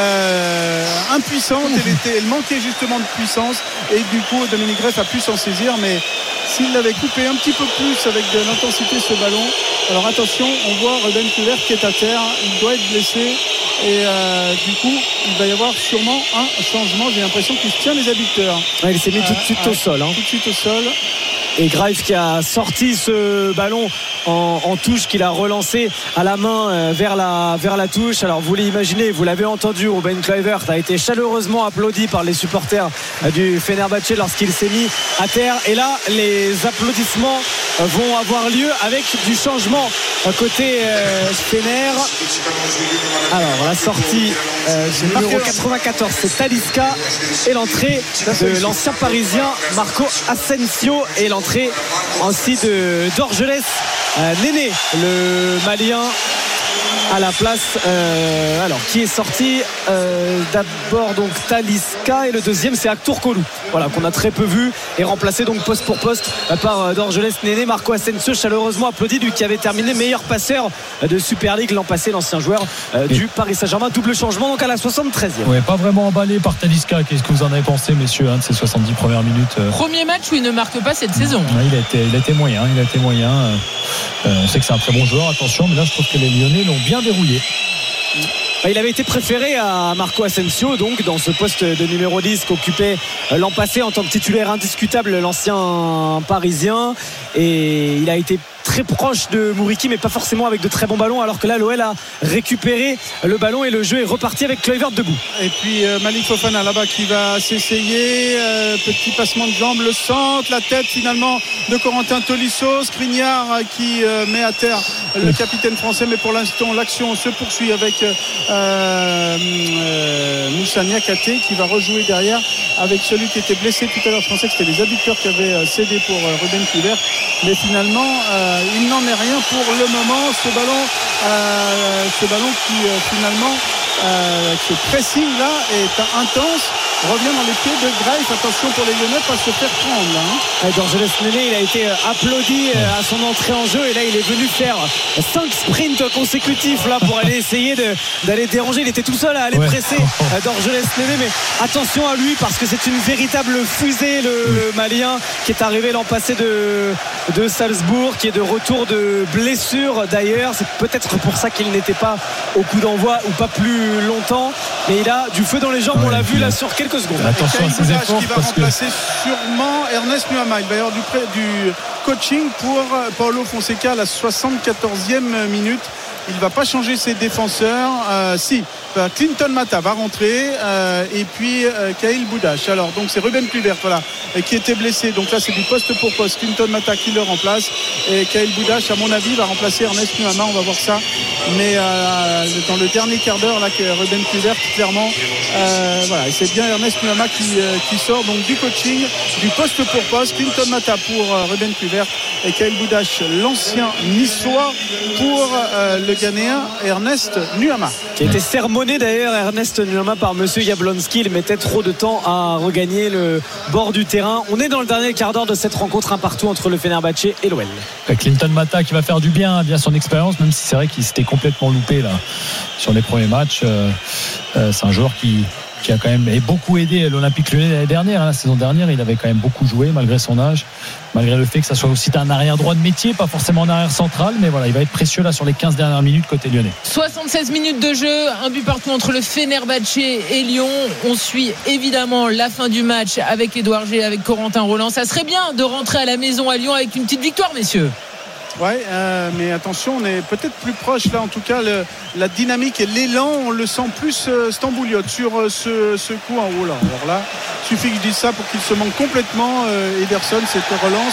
Speaker 4: euh, impuissante. Elle, était, elle manquait justement de puissance. Et du coup, Dominique Greff a pu s'en saisir. Mais s'il l'avait coupé un petit peu plus avec de l'intensité ce ballon. Alors attention, on voit Ruben Kluivert qui est à terre. Il doit être blessé. Et euh, du coup, il va y avoir sûrement un changement. J'ai l'impression qu'il tient les adducteurs.
Speaker 5: Ouais, il s'est mis tout de suite
Speaker 4: euh,
Speaker 5: au sol. Hein.
Speaker 4: Tout de suite au sol.
Speaker 5: Et Greif qui a sorti ce ballon en, en touche, qu'il a relancé à la main euh, vers, la, vers la touche. Alors vous l'imaginez, vous l'avez entendu, Ruben Kluivert a été chaleureusement applaudi par les supporters euh, du Fenerbahçe lorsqu'il s'est mis à terre. Et là, les applaudissements euh, vont avoir lieu avec du changement euh, côté euh, Fener. Alors la sortie euh, du numéro quatre-vingt-quatorze, c'est Talisca, et l'entrée de l'ancien parisien Marco Asensio, et l'entrée ainsi de d'Orgelès euh, Néné, le malien, à la place euh, alors qui est sorti euh, d'abord donc Talisca, et le deuxième c'est Aktur Kolou, voilà, qu'on a très peu vu, et remplacé donc poste pour poste euh, par euh, d'Orgelès Néné. Marco Asensio chaleureusement applaudi, lui qui avait terminé meilleur passeur euh, de Super League l'an passé, l'ancien joueur euh, du Paris Saint-Germain. Double changement donc à la soixante-treizième.
Speaker 6: Ouais, pas vraiment emballé par Talisca. Qu'est-ce que vous en avez pensé, messieurs, hein, de ces soixante-dix premières minutes euh...
Speaker 3: Premier match où il ne marque pas cette saison.
Speaker 6: Ouais, il a été, il a été moyen, il a été moyen. Euh, euh, on sait que c'est un très bon joueur, attention, mais là je trouve que les Lyonnais l'ont bien verrouillé.
Speaker 5: Il avait été préféré à Marco Asensio, donc dans ce poste de numéro dix qu'occupait l'an passé en tant que titulaire indiscutable l'ancien parisien, et il a été très proche de Mouriki, mais pas forcément avec de très bons ballons, alors que là l'O L a récupéré le ballon et le jeu est reparti avec Kluivert debout.
Speaker 4: Et puis euh, Malik Fofana là-bas qui va s'essayer, euh, petit passement de jambe, le centre, la tête finalement de Corentin Tolisso. Skriniar euh, qui euh, met à terre le capitaine français, mais pour l'instant l'action se poursuit avec euh, euh, Moussa Niakhaté qui va rejouer derrière avec celui qui était blessé tout à l'heure. Je pensais que c'était les adducteurs qui avaient euh, cédé pour euh, Ruben Kluivert, mais finalement euh, il n'en est rien pour le moment. Ce ballon, euh, ce ballon qui euh, finalement, euh, ce pressing là est intense. revient dans les pieds de Greif. Attention pour les Lyonnais, pas se faire prendre là, hein.
Speaker 5: Dorgelès Néné, il a été applaudi à son entrée en jeu et là il est venu faire cinq sprints consécutifs là pour aller essayer de, d'aller déranger. Il était tout seul à aller ouais. presser Dorgelès Néné, mais attention à lui parce que c'est une véritable fusée le, le Malien qui est arrivé l'an passé de, de Salzbourg, qui est de retour de blessure d'ailleurs. C'est peut-être pour ça qu'il n'était pas au coup d'envoi ou pas plus longtemps, mais il a du feu dans les jambes, ouais, on l'a vu là sur quelques secondes.
Speaker 7: Attention à ses efforts
Speaker 4: qui va
Speaker 7: parce
Speaker 4: remplacer
Speaker 7: que...
Speaker 4: sûrement Ernest Nuama. Il va y avoir du, pré... du coaching pour Paulo Fonseca à la soixante-quatorzième minute. Il ne va pas changer ses défenseurs. Euh, si, Clinton Mata va rentrer euh, et puis euh, Kaïl Boudache. Alors, donc c'est Ruben Kluivert, voilà, qui était blessé. Donc là, c'est du poste pour poste. Clinton Mata qui le remplace. Et Kaïl Boudache, à mon avis, va remplacer Ernest Nuama. On va voir ça. Mais euh, dans le dernier quart d'heure, là, que Ruben Kluivert, clairement, euh, voilà, et c'est bien Ernest Nuama qui, euh, qui sort. Donc du coaching, du poste pour poste. Clinton Mata pour euh, Ruben Kluivert et Kaïl Boudache, l'ancien niçois, pour euh, le Ghanéen Ernest Nuama,
Speaker 5: qui a été sermonné d'ailleurs Ernest Nuama par monsieur Jablonski. Il mettait trop de temps à regagner le bord du terrain. On est dans le dernier quart d'heure de cette rencontre, un partout entre le Fenerbahçe et l'O L.
Speaker 7: Clinton Mata qui va faire du bien via son expérience, même si c'est vrai qu'il s'était complètement loupé là sur les premiers matchs. euh, euh, c'est un joueur qui qui a quand même beaucoup aidé l'Olympique Lyonnais l'année dernière. La saison dernière, il avait quand même beaucoup joué malgré son âge, malgré le fait que ça soit aussi un arrière droit de métier, pas forcément en arrière central, mais voilà, il va être précieux là sur les quinze dernières minutes côté lyonnais.
Speaker 3: soixante-seize minutes de jeu, un but partout entre le Fenerbahçe et Lyon. On suit évidemment la fin du match avec Édouard G, avec Corentin Roland. Ça serait bien de rentrer à la maison à Lyon avec une petite victoire, messieurs.
Speaker 4: Ouais, euh, mais attention, on est peut-être plus proche là. En tout cas, le, la dynamique et l'élan, on le sent plus euh, stambouliote sur euh, ce, ce coup en haut là. Alors là, suffit que je dise ça pour qu'il se manque complètement. Euh, Ederson, cette relance.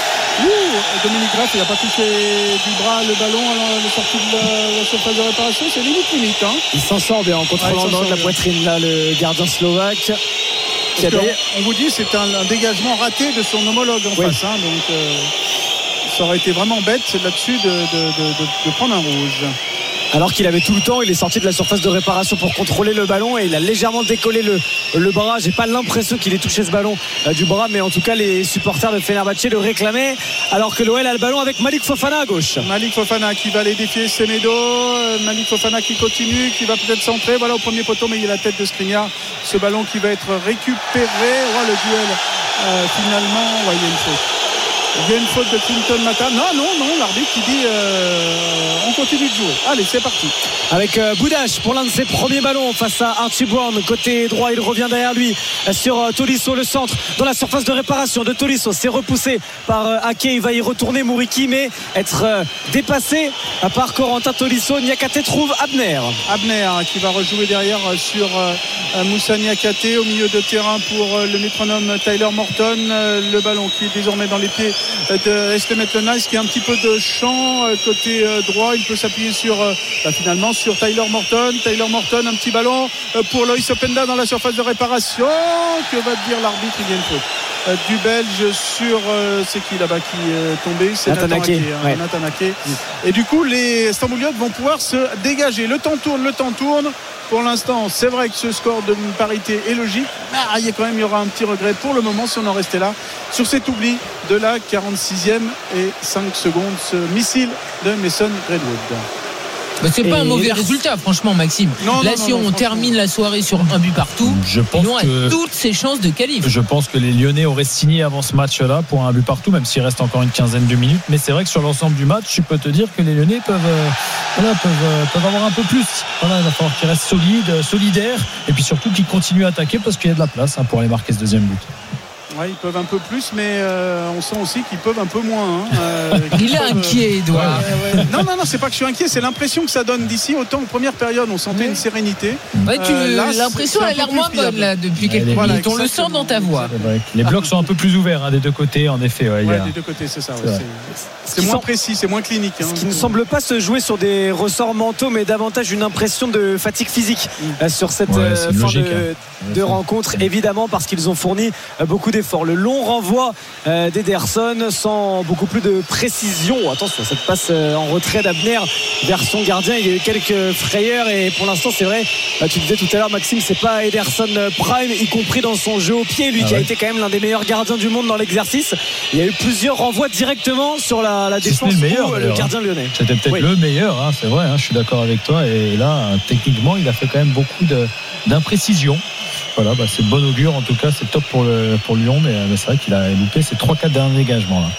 Speaker 4: Ouh, Dominique Graff, il n'a pas touché du bras le ballon à la sortie de la, la surface de réparation. C'est limite limite. Hein.
Speaker 5: Il s'en sort bien en contrôlant ouais, de la poitrine là, le gardien slovaque.
Speaker 4: Qui avait... on, on vous dit, c'est un, un dégagement raté de son homologue en oui. face. Hein, donc. Euh... Ça aurait été vraiment bête là-dessus de, de, de, de, de prendre un rouge.
Speaker 5: Alors qu'il avait tout le temps, il est sorti de la surface de réparation pour contrôler le ballon et il a légèrement décollé le, le bras. J'ai pas l'impression qu'il ait touché ce ballon euh, du bras, mais en tout cas les supporters de Fenerbahçe le réclamaient. Alors que l'O L a le ballon avec Malik Fofana à gauche.
Speaker 4: Malik Fofana qui va aller défier Semedo. Malik Fofana qui continue, qui va peut-être centrer. Voilà au premier poteau, mais il y a la tête de Skriniar. Ce ballon qui va être récupéré. Voilà le duel euh, finalement. Ouais, il y a une faute. Il y a une faute de Clinton Mata. Non, non, non, l'arbitre qui dit euh, on continue de jouer. Allez, c'est parti.
Speaker 5: Avec euh, Boudache pour l'un de ses premiers ballons face à Archie Brown. Côté droit, il revient derrière lui euh, sur euh, Tolisso, le centre dans la surface de réparation de Tolisso. C'est repoussé par euh, Ake. Il va y retourner Mouriki, mais être euh, dépassé euh, par Corentin Tolisso. Niakate trouve Abner.
Speaker 4: Abner qui va rejouer derrière euh, sur euh, Moussa Niakate au milieu de terrain pour euh, le métronome Tyler Morton. Euh, le ballon qui est désormais dans les pieds de Eslemet Nice, qui a un petit peu de champ côté droit. Il peut s'appuyer sur bah, finalement sur Tyler Morton. Tyler Morton, un petit ballon pour Loïs Openda dans la surface de réparation. Que va dire l'arbitre? Il y a une faute du Belge sur euh, c'est qui là-bas qui est tombé? C'est Nathan Ake, hein, ouais. Nathan Ake. Et du coup les Stambouliotes vont pouvoir se dégager. Le temps tourne, le temps tourne. Pour l'instant, c'est vrai que ce score de parité est logique. Ah, il y a quand même, il y aura un petit regret pour le moment si on en restait là sur cet oubli de la quarante-sixième et cinq secondes, ce missile de Mason Greenwood.
Speaker 3: Bah, c'est pas et un mauvais résultat, franchement, Maxime.
Speaker 4: Non,
Speaker 3: Là,
Speaker 4: non,
Speaker 3: si
Speaker 4: non,
Speaker 3: on
Speaker 4: non,
Speaker 3: termine la soirée sur un but partout,
Speaker 7: je pense
Speaker 3: Lyon
Speaker 7: que...
Speaker 3: a toutes ses chances de qualif.
Speaker 7: Je pense que les Lyonnais auraient signé avant ce match-là pour un but partout, même s'il reste encore une quinzaine de minutes. Mais c'est vrai que sur l'ensemble du match, je peux te dire que les Lyonnais peuvent, euh, voilà, peuvent, euh, peuvent avoir un peu plus. Voilà, il va falloir qu'ils restent solides, euh, solidaires, et puis surtout qu'ils continuent à attaquer parce qu'il y a de la place hein, pour aller marquer ce deuxième but.
Speaker 4: Ouais, ils peuvent un peu plus, mais euh, on sent aussi qu'ils peuvent un peu moins. Hein, euh,
Speaker 3: Il est inquiet, Edouard.
Speaker 4: Ouais, ouais. Non, non, non, c'est pas que je suis inquiet, c'est l'impression que ça donne d'ici. Autant en première période, on sentait une sérénité.
Speaker 3: Ouais, tu, euh, là, l'impression elle a l'air moins bonne là, depuis quelques minutes. Voilà, on le sent dans ta voix.
Speaker 7: Les blocs sont un peu plus ouverts hein, des deux côtés, en effet. Ouais,
Speaker 4: ouais
Speaker 7: a...
Speaker 4: des deux côtés, c'est ça. Ouais, c'est, c'est moins semble... précis, c'est moins clinique. Hein,
Speaker 5: ce qui ne semble pas se jouer sur des ressorts mentaux, mais davantage une impression de fatigue physique mmh. sur cette ouais, fin logique, de, hein. de rencontre, évidemment, parce qu'ils ont fourni beaucoup d'efforts fort. Le long renvoi euh, d'Ederson sans beaucoup plus de précision. Attention, cette passe euh, en retrait d'Abner vers son gardien, il y a eu quelques frayeurs et pour l'instant c'est vrai, bah, tu disais tout à l'heure Maxime, c'est pas Ederson Prime, y compris dans son jeu au pied, lui ah qui ouais. a été quand même l'un des meilleurs gardiens du monde dans l'exercice. Il y a eu plusieurs renvois directement sur la, la défense
Speaker 7: le, meilleur,
Speaker 5: où, le gardien lyonnais.
Speaker 7: C'était peut-être oui. le meilleur, hein, c'est vrai, hein, je suis d'accord avec toi. Et là, techniquement, il a fait quand même beaucoup de, d'imprécisions. Voilà, bah, c'est de bon augure, en tout cas, c'est top pour, le, pour Lyon, mais, mais c'est vrai qu'il a loupé ses trois quatre derniers dégagements là.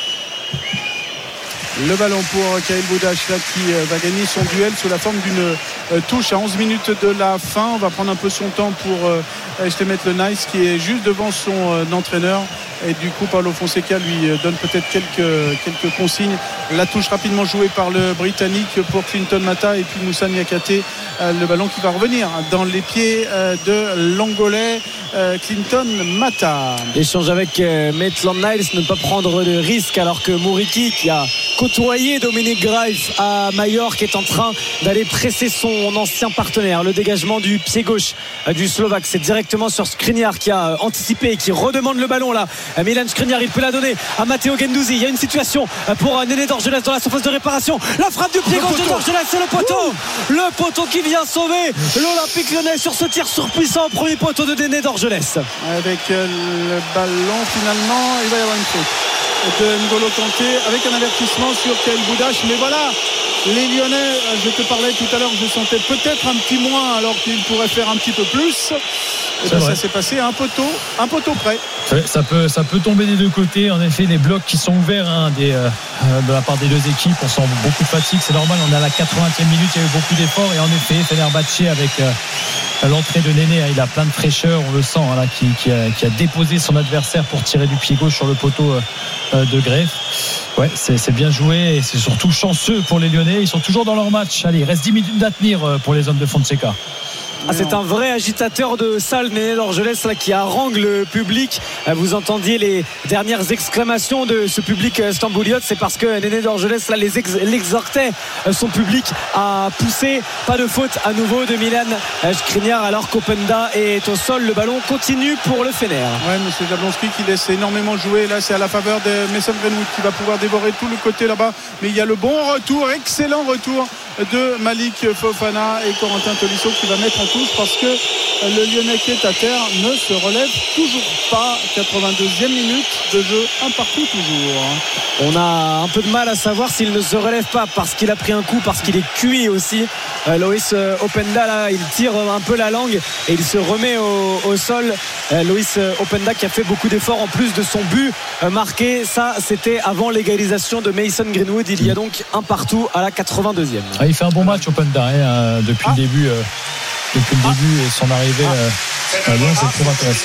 Speaker 4: Le ballon pour Kaël Boudache là, qui va gagner son duel sous la forme d'une euh, touche à onze minutes de la fin. On va prendre un peu son temps pour euh, Estemet Le Nice qui est juste devant son euh, entraîneur. Et du coup, Paulo Fonseca lui donne peut-être quelques, quelques consignes. La touche rapidement jouée par le Britannique pour Clinton Mata et puis Moussa Niakhaté. Euh, le ballon qui va revenir dans les pieds euh, de l'Angolais euh, Clinton Mata.
Speaker 5: Échange avec euh, Maitland Niles, ne pas prendre de risque alors que Muriqi qui a côtoyé Dominic Greif à Majorque est en train d'aller presser son ancien partenaire. Le dégagement du pied gauche euh, du Slovaque, c'est directement sur Skriniar qui a anticipé et qui redemande le ballon là. Milan Skriniar, il peut la donner à Matteo Guendouzi. Il y a une situation pour Néné Dorgelès dans la surface de réparation. La frappe du pied gauche de Dorgelès, c'est le poteau. Ouh. Le poteau qui vient sauver l'Olympique Lyonnais sur ce tir surpuissant au premier poteau de Néné Dorgelès.
Speaker 4: Avec le ballon, finalement, il va y avoir une faute de N'Golo Kanté avec un avertissement sur Kaël Boudache. Mais voilà, les Lyonnais, je te parlais tout à l'heure, je sentais peut-être un petit moins alors qu'ils pourraient faire un petit peu plus. Et ben ça s'est passé à un poteau, un poteau près.
Speaker 7: Ça peut, ça peut tomber des deux côtés. En effet, les blocs qui sont ouverts hein, des, euh, de la part des deux équipes, on sent beaucoup de fatigue. C'est normal, on est à la quatre-vingtième minute, il y a eu beaucoup d'efforts. Et en effet, Fenerbahçe avec euh, l'entrée de Néné, hein, il a plein de fraîcheur, on le sent, hein, là, qui, qui, a, qui a déposé son adversaire pour tirer du pied gauche sur le poteau euh, de Greif. Ouais, c'est, c'est bien joué et c'est surtout chanceux pour les Lyonnais. Ils sont toujours dans leur match. Allez, il reste dix minutes à tenir pour les hommes de Fonseca.
Speaker 5: Ah, c'est un vrai agitateur de salle, Néné Dorgelès, là, qui harangue le public. Vous entendiez les dernières exclamations de ce public stambouliote. C'est parce que Néné Dorgelès là, les ex- l'exhortait son public à pousser. Pas de faute à nouveau de Milan Skriniar alors qu'Openda est au sol. Le ballon continue pour le Fener.
Speaker 4: Ouais, monsieur Jablonski qui laisse énormément jouer. Là, c'est à la faveur de Mason Greenwood qui va pouvoir dévorer tout le côté là-bas. Mais il y a le bon retour, excellent retour de Malik Fofana et Corentin Tolisso qui va mettre en touche parce que le Lyonnais qui est à terre ne se relève toujours pas. quatre-vingt-deuxième minute de jeu, un partout toujours.
Speaker 5: On a un peu de mal à savoir s'il ne se relève pas parce qu'il a pris un coup, parce qu'il est cuit aussi. euh, Loïs Openda là, il tire un peu la langue et il se remet au, au sol. euh, Loïs Openda qui a fait beaucoup d'efforts en plus de son but euh, marqué. Ça c'était avant l'égalisation de Mason Greenwood. Il y a donc un partout à la quatre-vingt-deuxième.
Speaker 7: Ah, il fait un bon match Openda hein, depuis ah. le début euh, depuis le début et son arrivée ah. euh, à Lyon, c'est très intéressant.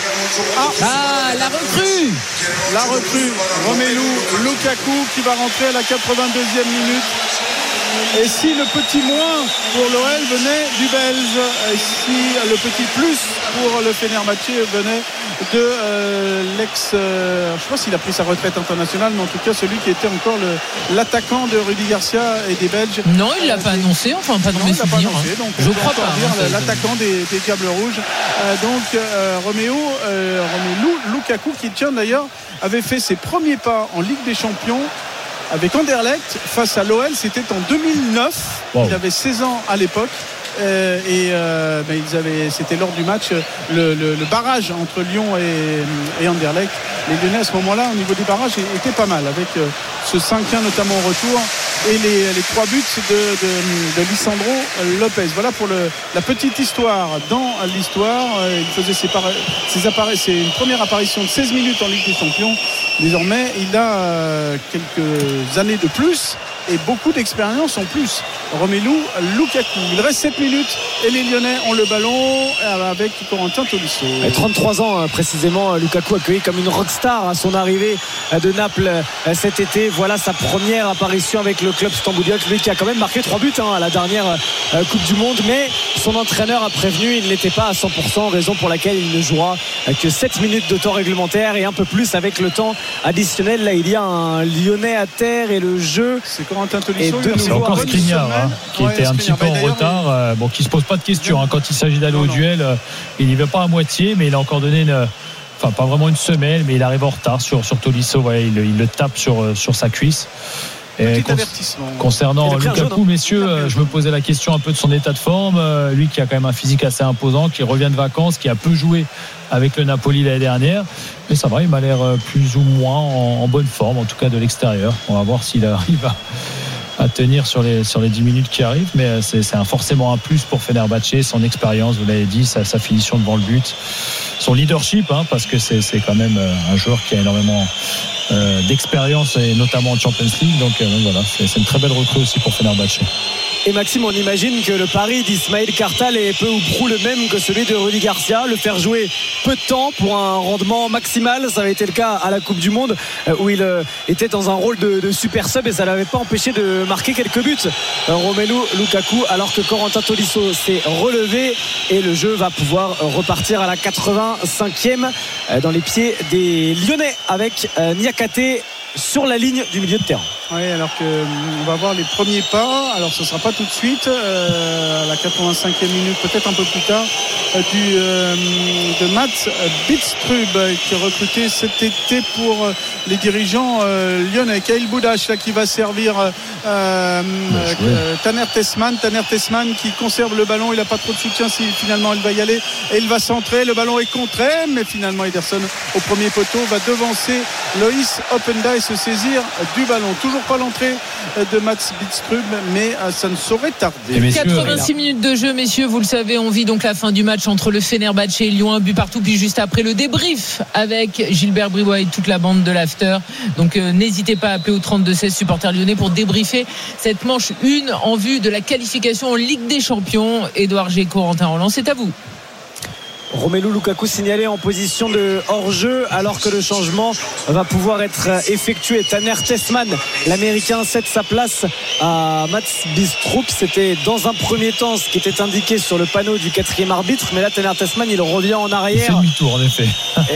Speaker 3: Ah, ah la recrue
Speaker 4: la recrue Romelu Lukaku qui va rentrer à la quatre-vingt-deuxième minute. Et si le petit moins pour l'O L venait du Belge, et si le petit plus pour le Fenerbahçe venait de euh, l'ex euh, je ne sais pas s'il a pris sa retraite internationale, mais en tout cas celui qui était encore le, l'attaquant de Rudy Garcia et des Belges.
Speaker 3: Non, il ne l'a pas annoncé, enfin pas dans mes souvenirs hein. Donc je crois pas
Speaker 4: dire, hein, l'attaquant des, des Diables Rouges. euh, donc euh, Roméo euh, Romelu Lukaku qui tient d'ailleurs avait fait ses premiers pas en Ligue des Champions avec Anderlecht face à l'O L, c'était en deux mille neuf. Wow. Il avait seize ans à l'époque. Euh, et euh, ben, ils avaient, c'était lors du match le, le, le barrage entre Lyon et, et Anderlecht. Les Lyonnais à ce moment-là au niveau des barrages étaient pas mal avec euh, ce cinq un notamment au retour et les, les trois buts de, de, de Lisandro Lopez. Voilà pour le, la petite histoire dans l'histoire. Il faisait ses, para- ses appareils, c'est une première apparition de seize minutes en Ligue des Champions. Désormais il a euh, quelques années de plus et beaucoup d'expérience en plus. Romelu Lukaku. Il reste sept minutes et les Lyonnais ont le ballon avec Corentin Tolisso.
Speaker 5: trente-trois ans précisément, Lukaku accueilli comme une rockstar à son arrivée de Naples cet été. Voilà sa première apparition avec le club stambouliote. Lui qui a quand même marqué trois buts hein, à la dernière Coupe du Monde, mais son entraîneur a prévenu il n'était pas à cent pour cent, raison pour laquelle il ne jouera que sept minutes de temps réglementaire et un peu plus avec le temps additionnel. Là il y a un Lyonnais à terre et le jeu
Speaker 4: c'est Corentin Tolisso.
Speaker 7: C'est encore Skriniar hein, qui ouais, était un petit peu en retard euh, bon, qui se pose pas de questions hein, quand il s'agit d'aller au duel euh, il n'y va pas à moitié mais il a encore donné une
Speaker 6: enfin pas vraiment une semelle, mais il arrive en retard sur, sur Tolisso. Ouais, il, il le tape sur, sur sa cuisse. Et con- concernant Lukaku, messieurs, euh, je me posais la question un peu de son état de forme. Euh, lui qui a quand même un physique assez imposant, qui revient de vacances, qui a peu joué avec le Napoli l'année dernière. Mais ça va, il m'a l'air plus ou moins en, en bonne forme, en tout cas de l'extérieur. On va voir s'il arrive à, à tenir sur les, sur les dix minutes qui arrivent. Mais c'est, c'est un, forcément un plus pour Fenerbahçe, son expérience, vous l'avez dit, sa, sa finition devant le but, son leadership, hein, parce que c'est, c'est quand même un joueur qui a énormément Euh, d'expérience et notamment en Champions League, donc, euh, donc voilà, c'est, c'est une très belle recrue aussi pour Fenerbahçe.
Speaker 5: Et Maxime, on imagine que le pari d'Ismaël Kartal est peu ou prou le même que celui de Rudy Garcia, le faire jouer peu de temps pour un rendement maximal. Ça avait été le cas à la Coupe du Monde où il était dans un rôle de, de super sub et ça ne l'avait pas empêché de marquer quelques buts, Romelu Lukaku, alors que Corentin Tolisso s'est relevé et le jeu va pouvoir repartir à la quatre-vingt-cinquième dans les pieds des Lyonnais avec Niakate sur la ligne du milieu de terrain.
Speaker 4: Oui, alors qu'on va voir les premiers pas. Alors ce ne sera pas tout de suite, euh, à la quatre-vingt-cinquième minute, peut-être un peu plus tard, euh, du, euh, de Mats Bidstrup, euh, qui est recruté cet été pour euh, les dirigeants euh, lyonnais. Kaïl Boudache là, qui va servir euh, euh, Taner Tessman. Taner Tessman qui conserve le ballon. Il n'a pas trop de soutien si finalement il va y aller. Et il va centrer. Le ballon est contré, mais finalement Ederson au premier poteau va devancer Loïs Openda et se saisir du ballon. Toujours pas l'entrée de Mats Bidstrup, mais ça ne saurait tarder.
Speaker 3: Messieurs, quatre-vingt-six minutes de jeu, messieurs, vous le savez, on vit donc la fin du match entre le Fenerbahçe et Lyon, un but partout, puis juste après le débrief avec Gilbert Bribois et toute la bande de l'After. Donc euh, n'hésitez pas à appeler au trente-deux seize supporters lyonnais pour débriefer cette manche une en vue de la qualification en Ligue des Champions. Édouard G, Corentin Roland, c'est à vous.
Speaker 5: Romelu Lukaku signalé en position de hors-jeu alors que le changement va pouvoir être effectué. Taner Tessman, l'Américain, cède sa place à Mats Bidstrup. C'était dans un premier temps ce qui était indiqué sur le panneau du quatrième arbitre, mais là Taner Tessman il revient en arrière.
Speaker 6: Il fait demi-tour en effet.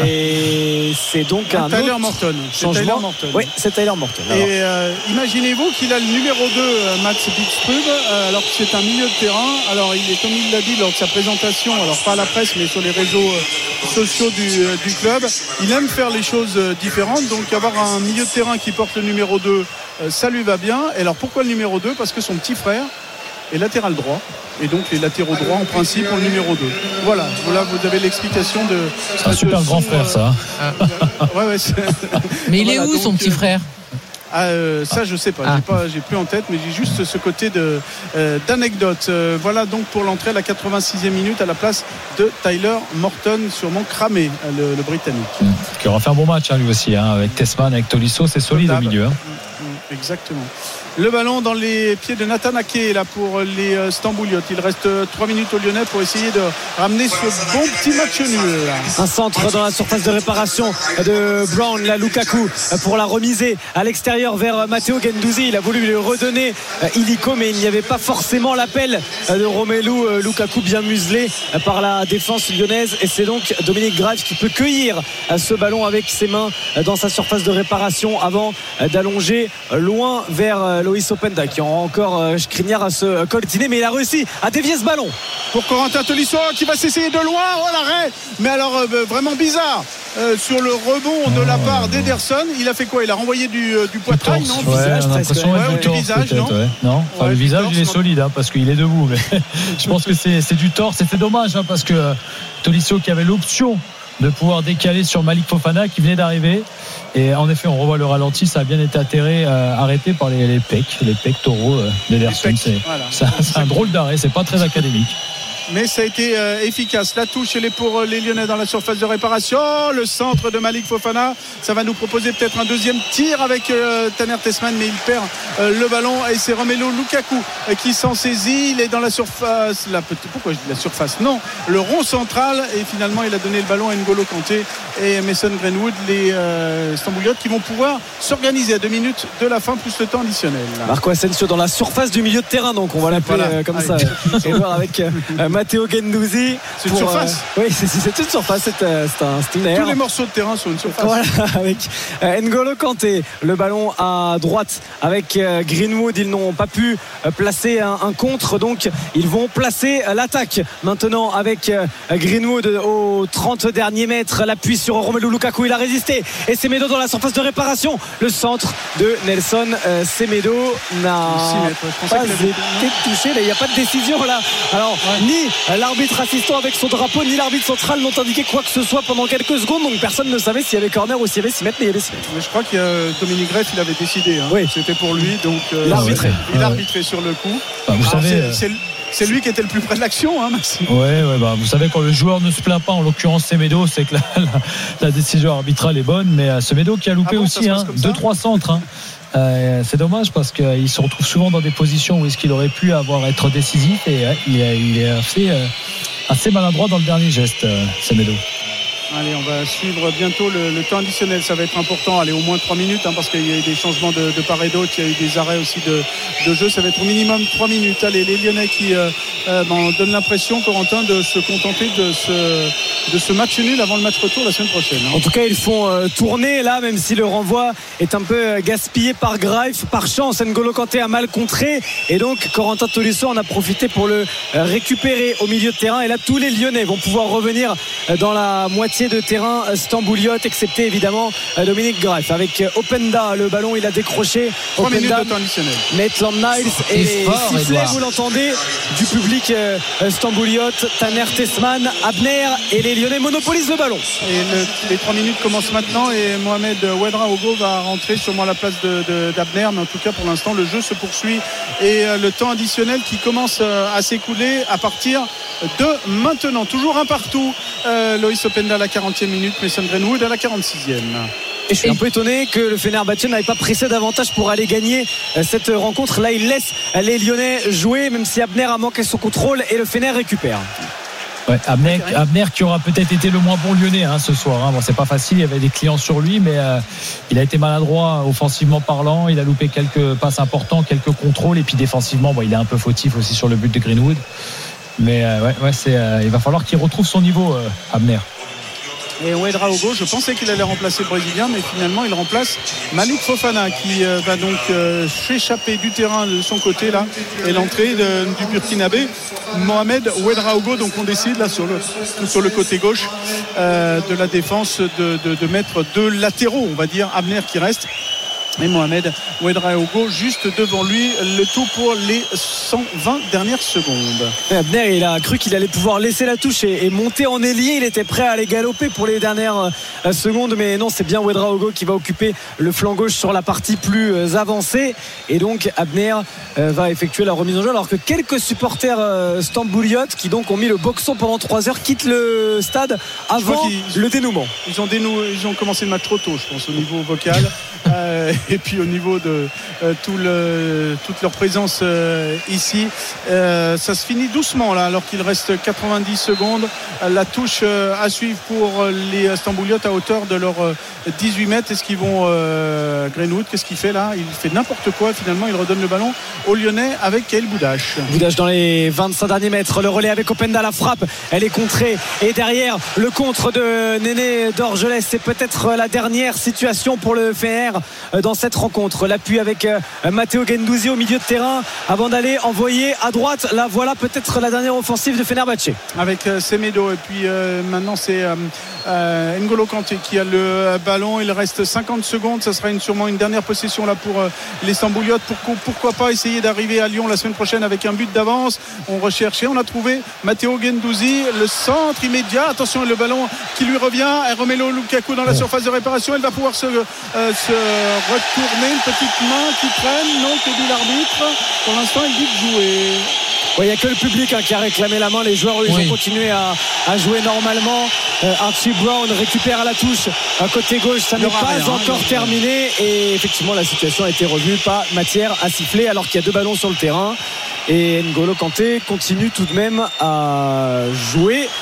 Speaker 5: Et c'est donc un
Speaker 4: Tyler
Speaker 5: autre
Speaker 4: Morton.
Speaker 5: changement.
Speaker 4: C'est Tyler Morton.
Speaker 5: Oui, c'est Tyler Morton.
Speaker 4: Alors. Et euh, imaginez-vous qu'il a le numéro deux, Mats Bidstrup, euh, alors que c'est un milieu de terrain. Alors il est, comme il l'a dit lors de sa présentation, alors pas à la presse mais sur les réseaux euh, sociaux du, euh, du club, il aime faire les choses euh, différentes, donc avoir un milieu de terrain qui porte le numéro deux, euh, ça lui va bien. Et alors pourquoi le numéro deux? Parce que son petit frère est latéral droit, et donc les latéraux droits en principe ont le numéro deux. Voilà, voilà, vous avez l'explication de...
Speaker 6: C'est un
Speaker 4: de
Speaker 6: super
Speaker 4: son,
Speaker 6: grand frère ça.
Speaker 4: Euh, ouais, ouais, c'est...
Speaker 3: Mais il est
Speaker 4: voilà,
Speaker 3: où
Speaker 4: donc,
Speaker 3: son petit frère?
Speaker 4: Ah, euh, ça je sais pas,
Speaker 3: ah.
Speaker 4: j'ai pas, j'ai plus en tête, mais j'ai juste ce côté de euh, d'anecdote. Euh, voilà donc pour l'entrée à la quatre-vingt-sixième minute à la place de Tyler Morton, sûrement cramé, le, le Britannique.
Speaker 6: Mmh. Qui aura fait un bon match hein, lui aussi, hein, avec Tessman, avec Tolisso, c'est solide au milieu. Hein.
Speaker 4: Mmh, exactement. Le ballon dans les pieds de Nathan Ake là pour les euh, Stambouliotes. Il reste euh, trois minutes aux Lyonnais pour essayer de ramener ce bon petit match nul.
Speaker 5: Un centre dans la surface de réparation de Brown, la Lukaku pour la remiser à l'extérieur vers Matteo Guendouzi. Il a voulu lui redonner illico, mais il n'y avait pas forcément l'appel de Romelu Lukaku, bien muselé par la défense lyonnaise. Et c'est donc Dominique Graves qui peut cueillir ce ballon avec ses mains dans sa surface de réparation avant d'allonger loin vers Loïs Openda qui aura encore Skriniar à se coltiner, mais il a réussi à dévier ce ballon
Speaker 4: pour Corentin Tolisso qui va s'essayer de loin. Oh l'arrêt, mais alors euh, vraiment bizarre euh, sur le rebond de la part d'Ederson. Il a fait quoi? Il a renvoyé du, euh, du poitrail, non?
Speaker 6: Ouais,
Speaker 4: visage,
Speaker 6: on a l'impression
Speaker 4: ouais,
Speaker 6: du
Speaker 4: du
Speaker 6: torse,
Speaker 4: visage, non,
Speaker 6: ouais. Non enfin,
Speaker 4: ouais,
Speaker 6: le visage
Speaker 4: torse,
Speaker 6: il est
Speaker 4: non.
Speaker 6: solide hein, parce qu'il est debout, mais je pense que c'est, c'est du torse. C'était dommage hein, parce que Tolisso qui avait l'option de pouvoir décaler sur Malik Fofana qui venait d'arriver, et en effet on revoit le ralenti, ça a bien été atterré, euh, arrêté par les, les pecs les pectoraux euh, d'Ederson.
Speaker 4: Les pecs,
Speaker 6: c'est,
Speaker 4: voilà.
Speaker 6: c'est, c'est un drôle d'arrêt, c'est pas très académique,
Speaker 4: mais ça a été euh, efficace. La touche elle est pour les Lyonnais dans la surface de réparation. Le centre de Malik Fofana, ça va nous proposer peut-être un deuxième tir avec euh, Taner Tessman, mais il perd euh, le ballon et c'est Romelu Lukaku euh, qui s'en saisit. Il est dans la surface, la petite, pourquoi je dis la surface, non, le rond central, et finalement il a donné le ballon à N'Golo Kanté et Mason Greenwood, les euh, Stambouliotes qui vont pouvoir s'organiser à deux minutes de la fin plus le temps additionnel.
Speaker 5: Marco Asensio dans la surface du milieu de terrain, donc on va l'appeler voilà. euh, comme
Speaker 4: Allez.
Speaker 5: ça et voir avec euh, Matteo Guendouzi.
Speaker 4: C'est une
Speaker 5: pour,
Speaker 4: surface.
Speaker 5: Euh, oui, c'est, c'est une surface. C'est, euh, c'est, un, c'est une aire.
Speaker 4: Tous les morceaux de terrain sont une surface.
Speaker 5: Voilà, avec euh, N'Golo Kanté, le ballon à droite avec euh, Greenwood. Ils n'ont pas pu euh, placer un, un contre, donc ils vont placer euh, l'attaque maintenant avec euh, Greenwood aux trente derniers mètres. L'appui sur Romelu Lukaku, il a résisté. Et Semedo dans la surface de réparation. Le centre de Nelson euh, Semedo n'a pas été touché. Il n'y a pas de décision là. Alors, ouais. Ni l'arbitre assistant avec son drapeau, ni l'arbitre central n'ont indiqué quoi que ce soit pendant quelques secondes. Donc personne ne savait s'il y avait corner ou s'il y avait six mètres, mais il y avait six mètres.
Speaker 4: Mais je crois que euh, Dominique Greff, il avait décidé. Hein. Oui. C'était pour lui. Donc, euh,
Speaker 5: il a arbitré.
Speaker 4: Il a arbitré sur le coup.
Speaker 6: Bah, vous
Speaker 4: Alors,
Speaker 6: savez.
Speaker 4: C'est,
Speaker 6: euh...
Speaker 4: c'est, c'est lui qui était le plus près de l'action, hein, Maxime.
Speaker 6: Ouais, ouais, bah, vous savez, quand le joueur ne se plaint pas, en l'occurrence Semedo, c'est que la, la, la décision arbitrale est bonne. Mais euh, Semedo qui a loupé ah bon, aussi hein, deux trois centres. Hein. Euh, c'est dommage parce qu'il se retrouve souvent dans des positions où est-ce qu'il aurait pu avoir être décisif et euh, il, est, il est assez, euh, assez maladroit dans le dernier geste, euh, Semedo.
Speaker 4: Allez, on va suivre bientôt le, le temps additionnel. Ça va être important. Allez, au moins trois minutes, hein, parce qu'il y a eu des changements de, de part et d'autre. Il y a eu des arrêts aussi de, de jeu. Ça va être au minimum trois minutes. Allez, les Lyonnais qui euh, euh, ben, donnent l'impression, Corentin, de se contenter de ce, de ce match nul avant le match retour la semaine prochaine. Hein.
Speaker 5: En tout cas, ils font euh, tourner là, même si le renvoi est un peu gaspillé par Greif. Par chance, N'Golo Kanté a mal contré. Et donc, Corentin Tolisso en a profité pour le récupérer au milieu de terrain. Et là, tous les Lyonnais vont pouvoir revenir dans la moitié de terrain Stambouliote, excepté évidemment Dominique Greff avec Openda. Le ballon il a décroché.
Speaker 4: trois minutes de temps additionnel.
Speaker 5: Maitland Niles et les sifflets, vous l'entendez, du public Stambouliote. Taner Tesman, Abner et les Lyonnais monopolisent le ballon.
Speaker 4: Et le, les trois minutes commencent maintenant et Mohamed Ouedraogo va rentrer sûrement à la place de, de, d'Abner, mais en tout cas pour l'instant le jeu se poursuit et le temps additionnel qui commence à s'écouler à partir de maintenant. Toujours un partout. euh, Loïs Openda à la quarantième minute, Mason Greenwood à la quarante-sixième.
Speaker 5: Et je suis un peu étonné que le Fenerbahçe n'avait pas pressé davantage pour aller gagner cette rencontre. Là, il laisse les Lyonnais jouer, même si Abner a manqué son contrôle et le Fener récupère.
Speaker 6: Ouais, Abner, Abner qui aura peut-être été le moins bon Lyonnais hein, ce soir. Hein. Bon, c'est pas facile, il y avait des clients sur lui, mais euh, il a été maladroit offensivement parlant. Il a loupé quelques passes importants, quelques contrôles, et puis défensivement, bon, il est un peu fautif aussi sur le but de Greenwood. Mais euh, ouais, ouais, c'est, euh, il va falloir qu'il retrouve son niveau, euh, Abner.
Speaker 4: Et Ouedraogo, je pensais qu'il allait remplacer le Brésilien, mais finalement il remplace Malik Fofana qui euh, va donc euh, s'échapper du terrain de son côté là. Et l'entrée de, du Burkinabé, Mohamed Ouedraogo. Donc on décide là sur le, sur le côté gauche euh, de la défense de, de, de mettre deux latéraux, on va dire. Abner qui reste. Et Mohamed Ouedraogo juste devant lui, le tout pour les cent vingt dernières secondes.
Speaker 5: Et Abner, il a cru qu'il allait pouvoir laisser la touche et, et monter en ailier. Il était prêt à aller galoper pour les dernières euh, secondes, mais non, c'est bien Ouedraogo qui va occuper le flanc gauche sur la partie plus euh, avancée. Et donc Abner euh, va effectuer la remise en jeu, alors que quelques supporters euh, Stambouliote qui donc ont mis le boxon pendant trois heures quittent le stade avant le dénouement.
Speaker 4: Ils ont, dénou... ils ont commencé le match trop tôt, je pense, au niveau vocal. euh, et puis au niveau de euh, tout le, toute leur présence euh, ici, euh, ça se finit doucement là, alors qu'il reste quatre-vingt-dix secondes. La touche euh, à suivre pour les Stambouliotes à hauteur de leurs dix-huit mètres. Est-ce qu'ils vont euh, Greenwood, qu'est-ce qu'il fait là? Il fait n'importe quoi, finalement il redonne le ballon aux Lyonnais avec Kael Boudache.
Speaker 5: Boudache dans les vingt-cinq derniers mètres, le relais avec Openda, la frappe, elle est contrée, et derrière le contre de Néné d'Orgelès. C'est peut-être la dernière situation pour le Fener dans cette rencontre. L'appui avec Matteo Guendouzi au milieu de terrain avant d'aller envoyer à droite. Là voilà peut-être la dernière offensive de Fenerbahçe
Speaker 4: avec Semedo, et puis euh, maintenant c'est euh, euh, N'Golo Kanté qui a le ballon. Il reste cinquante secondes, ça sera une, sûrement une dernière possession là pour euh, les Stambouliotes. Pour, pourquoi pas essayer d'arriver à Lyon la semaine prochaine avec un but d'avance. On recherchait, on a trouvé Matteo Guendouzi, le centre immédiat, attention, le ballon qui lui revient, et Romelu Lukaku dans la surface de réparation. Elle va pouvoir se, euh, se retourner, une petite main qui traîne, non, que dit l'arbitre. Pour l'instant il dit de jouer.
Speaker 5: Il n'y a que le public hein, qui a réclamé la main. Les joueurs eux, ils oui. ont continué à, à jouer normalement. euh, Archie Brown récupère à la touche à côté gauche, ça n'est pas rien, encore hein, terminé, et effectivement la situation a été revue, pas matière à siffler alors qu'il y a deux ballons sur le terrain. Et N'Golo Kanté continue tout de même à jouer.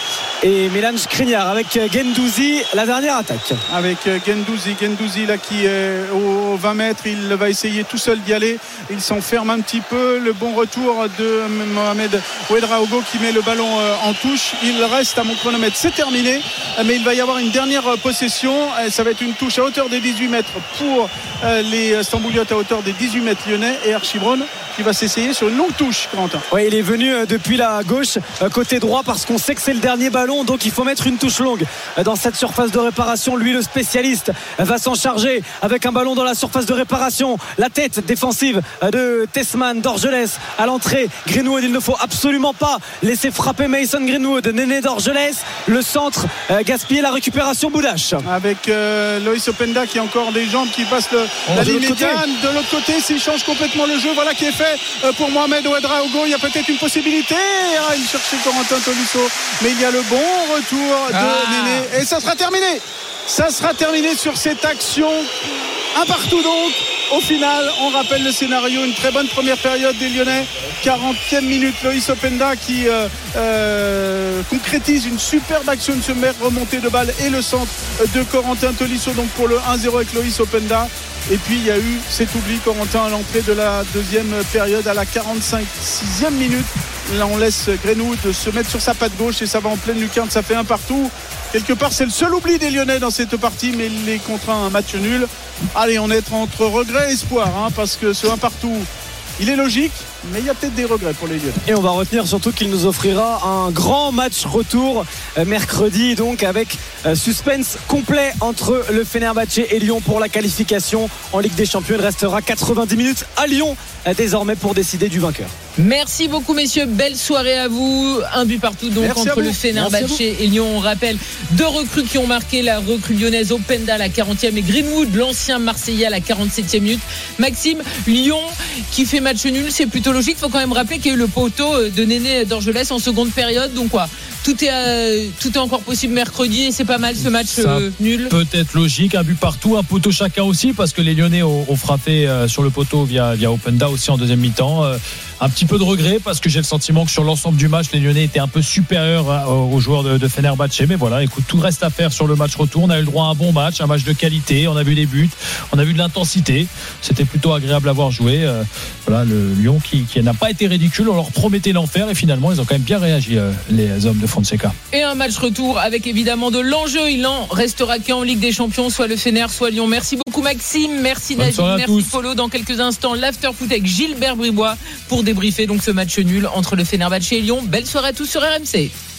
Speaker 5: et Milan Skriniar avec Guendouzi, la dernière attaque.
Speaker 4: Avec Guendouzi, Guendouzi là qui est aux vingt mètres, il va essayer tout seul d'y aller. Il s'enferme un petit peu. Le bon retour de Mohamed Ouedraogo qui met le ballon en touche. Il reste à mon chronomètre, c'est terminé, mais il va y avoir une dernière possession. Ça va être une touche à hauteur des dix-huit mètres pour les Stambouliotes, à hauteur des dix-huit mètres lyonnais, et Archibron qui va s'essayer sur une longue touche, Quentin.
Speaker 5: Oui, il est venu depuis la gauche, côté droit, parce qu'on sait que c'est le dernier ballon, donc il faut mettre une touche longue dans cette surface de réparation. Lui, le spécialiste, va s'en charger avec un ballon dans la surface de réparation. La tête défensive de Tessman, Dorgelès à l'entrée. Greenwood, il ne faut absolument pas laisser frapper Mason Greenwood. Néné Dorgelès, le centre, gaspiller la récupération, Boudache.
Speaker 4: Avec euh, Loïs Openda qui a encore des jambes qui passent le, oh, la ligne médiane. De l'autre côté, s'il change complètement le jeu, voilà qui est fait pour Mohamed Ouedraogo. Il y a peut-être une possibilité. Ah, il cherchait Corentin Tolisso, mais il y a le bon retour de ah. Néné, et ça sera terminé. Ça sera terminé sur cette action. Un partout donc. Au final, on rappelle le scénario, une très bonne première période des Lyonnais. quarantième minute, Loïs Openda qui euh, euh, concrétise une superbe action de se mettre remontée de balle, et le centre de Corentin Tolisso donc pour le un zéro avec Loïs Openda. Et puis il y a eu cet oubli, Corentin, à l'entrée de la deuxième période à la quarante-cinq sixième minute. Là on laisse Greenwood se mettre sur sa patte gauche et ça va en pleine lucarne, ça fait un partout. Quelque part c'est le seul oubli des Lyonnais dans cette partie, mais il est contraint à un match nul. Allez, on est entre regret et espoir, hein, parce que ce un partout, il est logique, mais il y a peut-être des regrets pour les Lyonnais.
Speaker 5: Et on va retenir surtout qu'il nous offrira un grand match retour euh, mercredi, donc avec euh, suspense complet entre le Fenerbahçe et Lyon pour la qualification en Ligue des Champions. Il restera quatre-vingt-dix minutes à Lyon euh, désormais pour décider du vainqueur.
Speaker 3: Merci beaucoup messieurs, belle soirée à vous. Un but partout donc Merci entre le Fenerbahçe et Lyon. On rappelle deux recrues qui ont marqué, la recrue lyonnaise Openda à la quarantième et Greenwood, l'ancien Marseillais, à la quarante-septième minute. Maxime, Lyon qui fait match nul, c'est plutôt logique. Il faut quand même rappeler qu'il y a eu le poteau de Néné Dorgelès en seconde période, donc quoi, tout est, euh, tout est encore possible mercredi, et c'est pas mal ce match euh, nul.
Speaker 6: Peut-être logique, un but partout, un poteau chacun aussi, parce que les Lyonnais ont, ont frappé euh, sur le poteau via, via Openda aussi en deuxième mi-temps. Euh, un petit peu de regret, parce que j'ai le sentiment que sur l'ensemble du match, les Lyonnais étaient un peu supérieurs à, aux joueurs de, de Fenerbahçe. Mais voilà, écoute, tout reste à faire sur le match retour. On a eu le droit à un bon match, un match de qualité. On a vu des buts, on a vu de l'intensité. C'était plutôt agréable à voir jouer. Euh, voilà, le Lyon qui, qui n'a pas été ridicule. On leur promettait l'enfer et finalement, ils ont quand même bien réagi, euh, les hommes de Fonseca.
Speaker 3: Et un match retour avec évidemment de l'enjeu. Il en restera qu'en Ligue des Champions, soit le Fener, soit Lyon. Merci beaucoup Maxime, merci David, merci Polo. Dans quelques instants, l'after-foot avec Gilbert Bribois pour débriefer donc ce match nul entre le Fenerbahçe et Lyon. Belle soirée à tous sur R M C.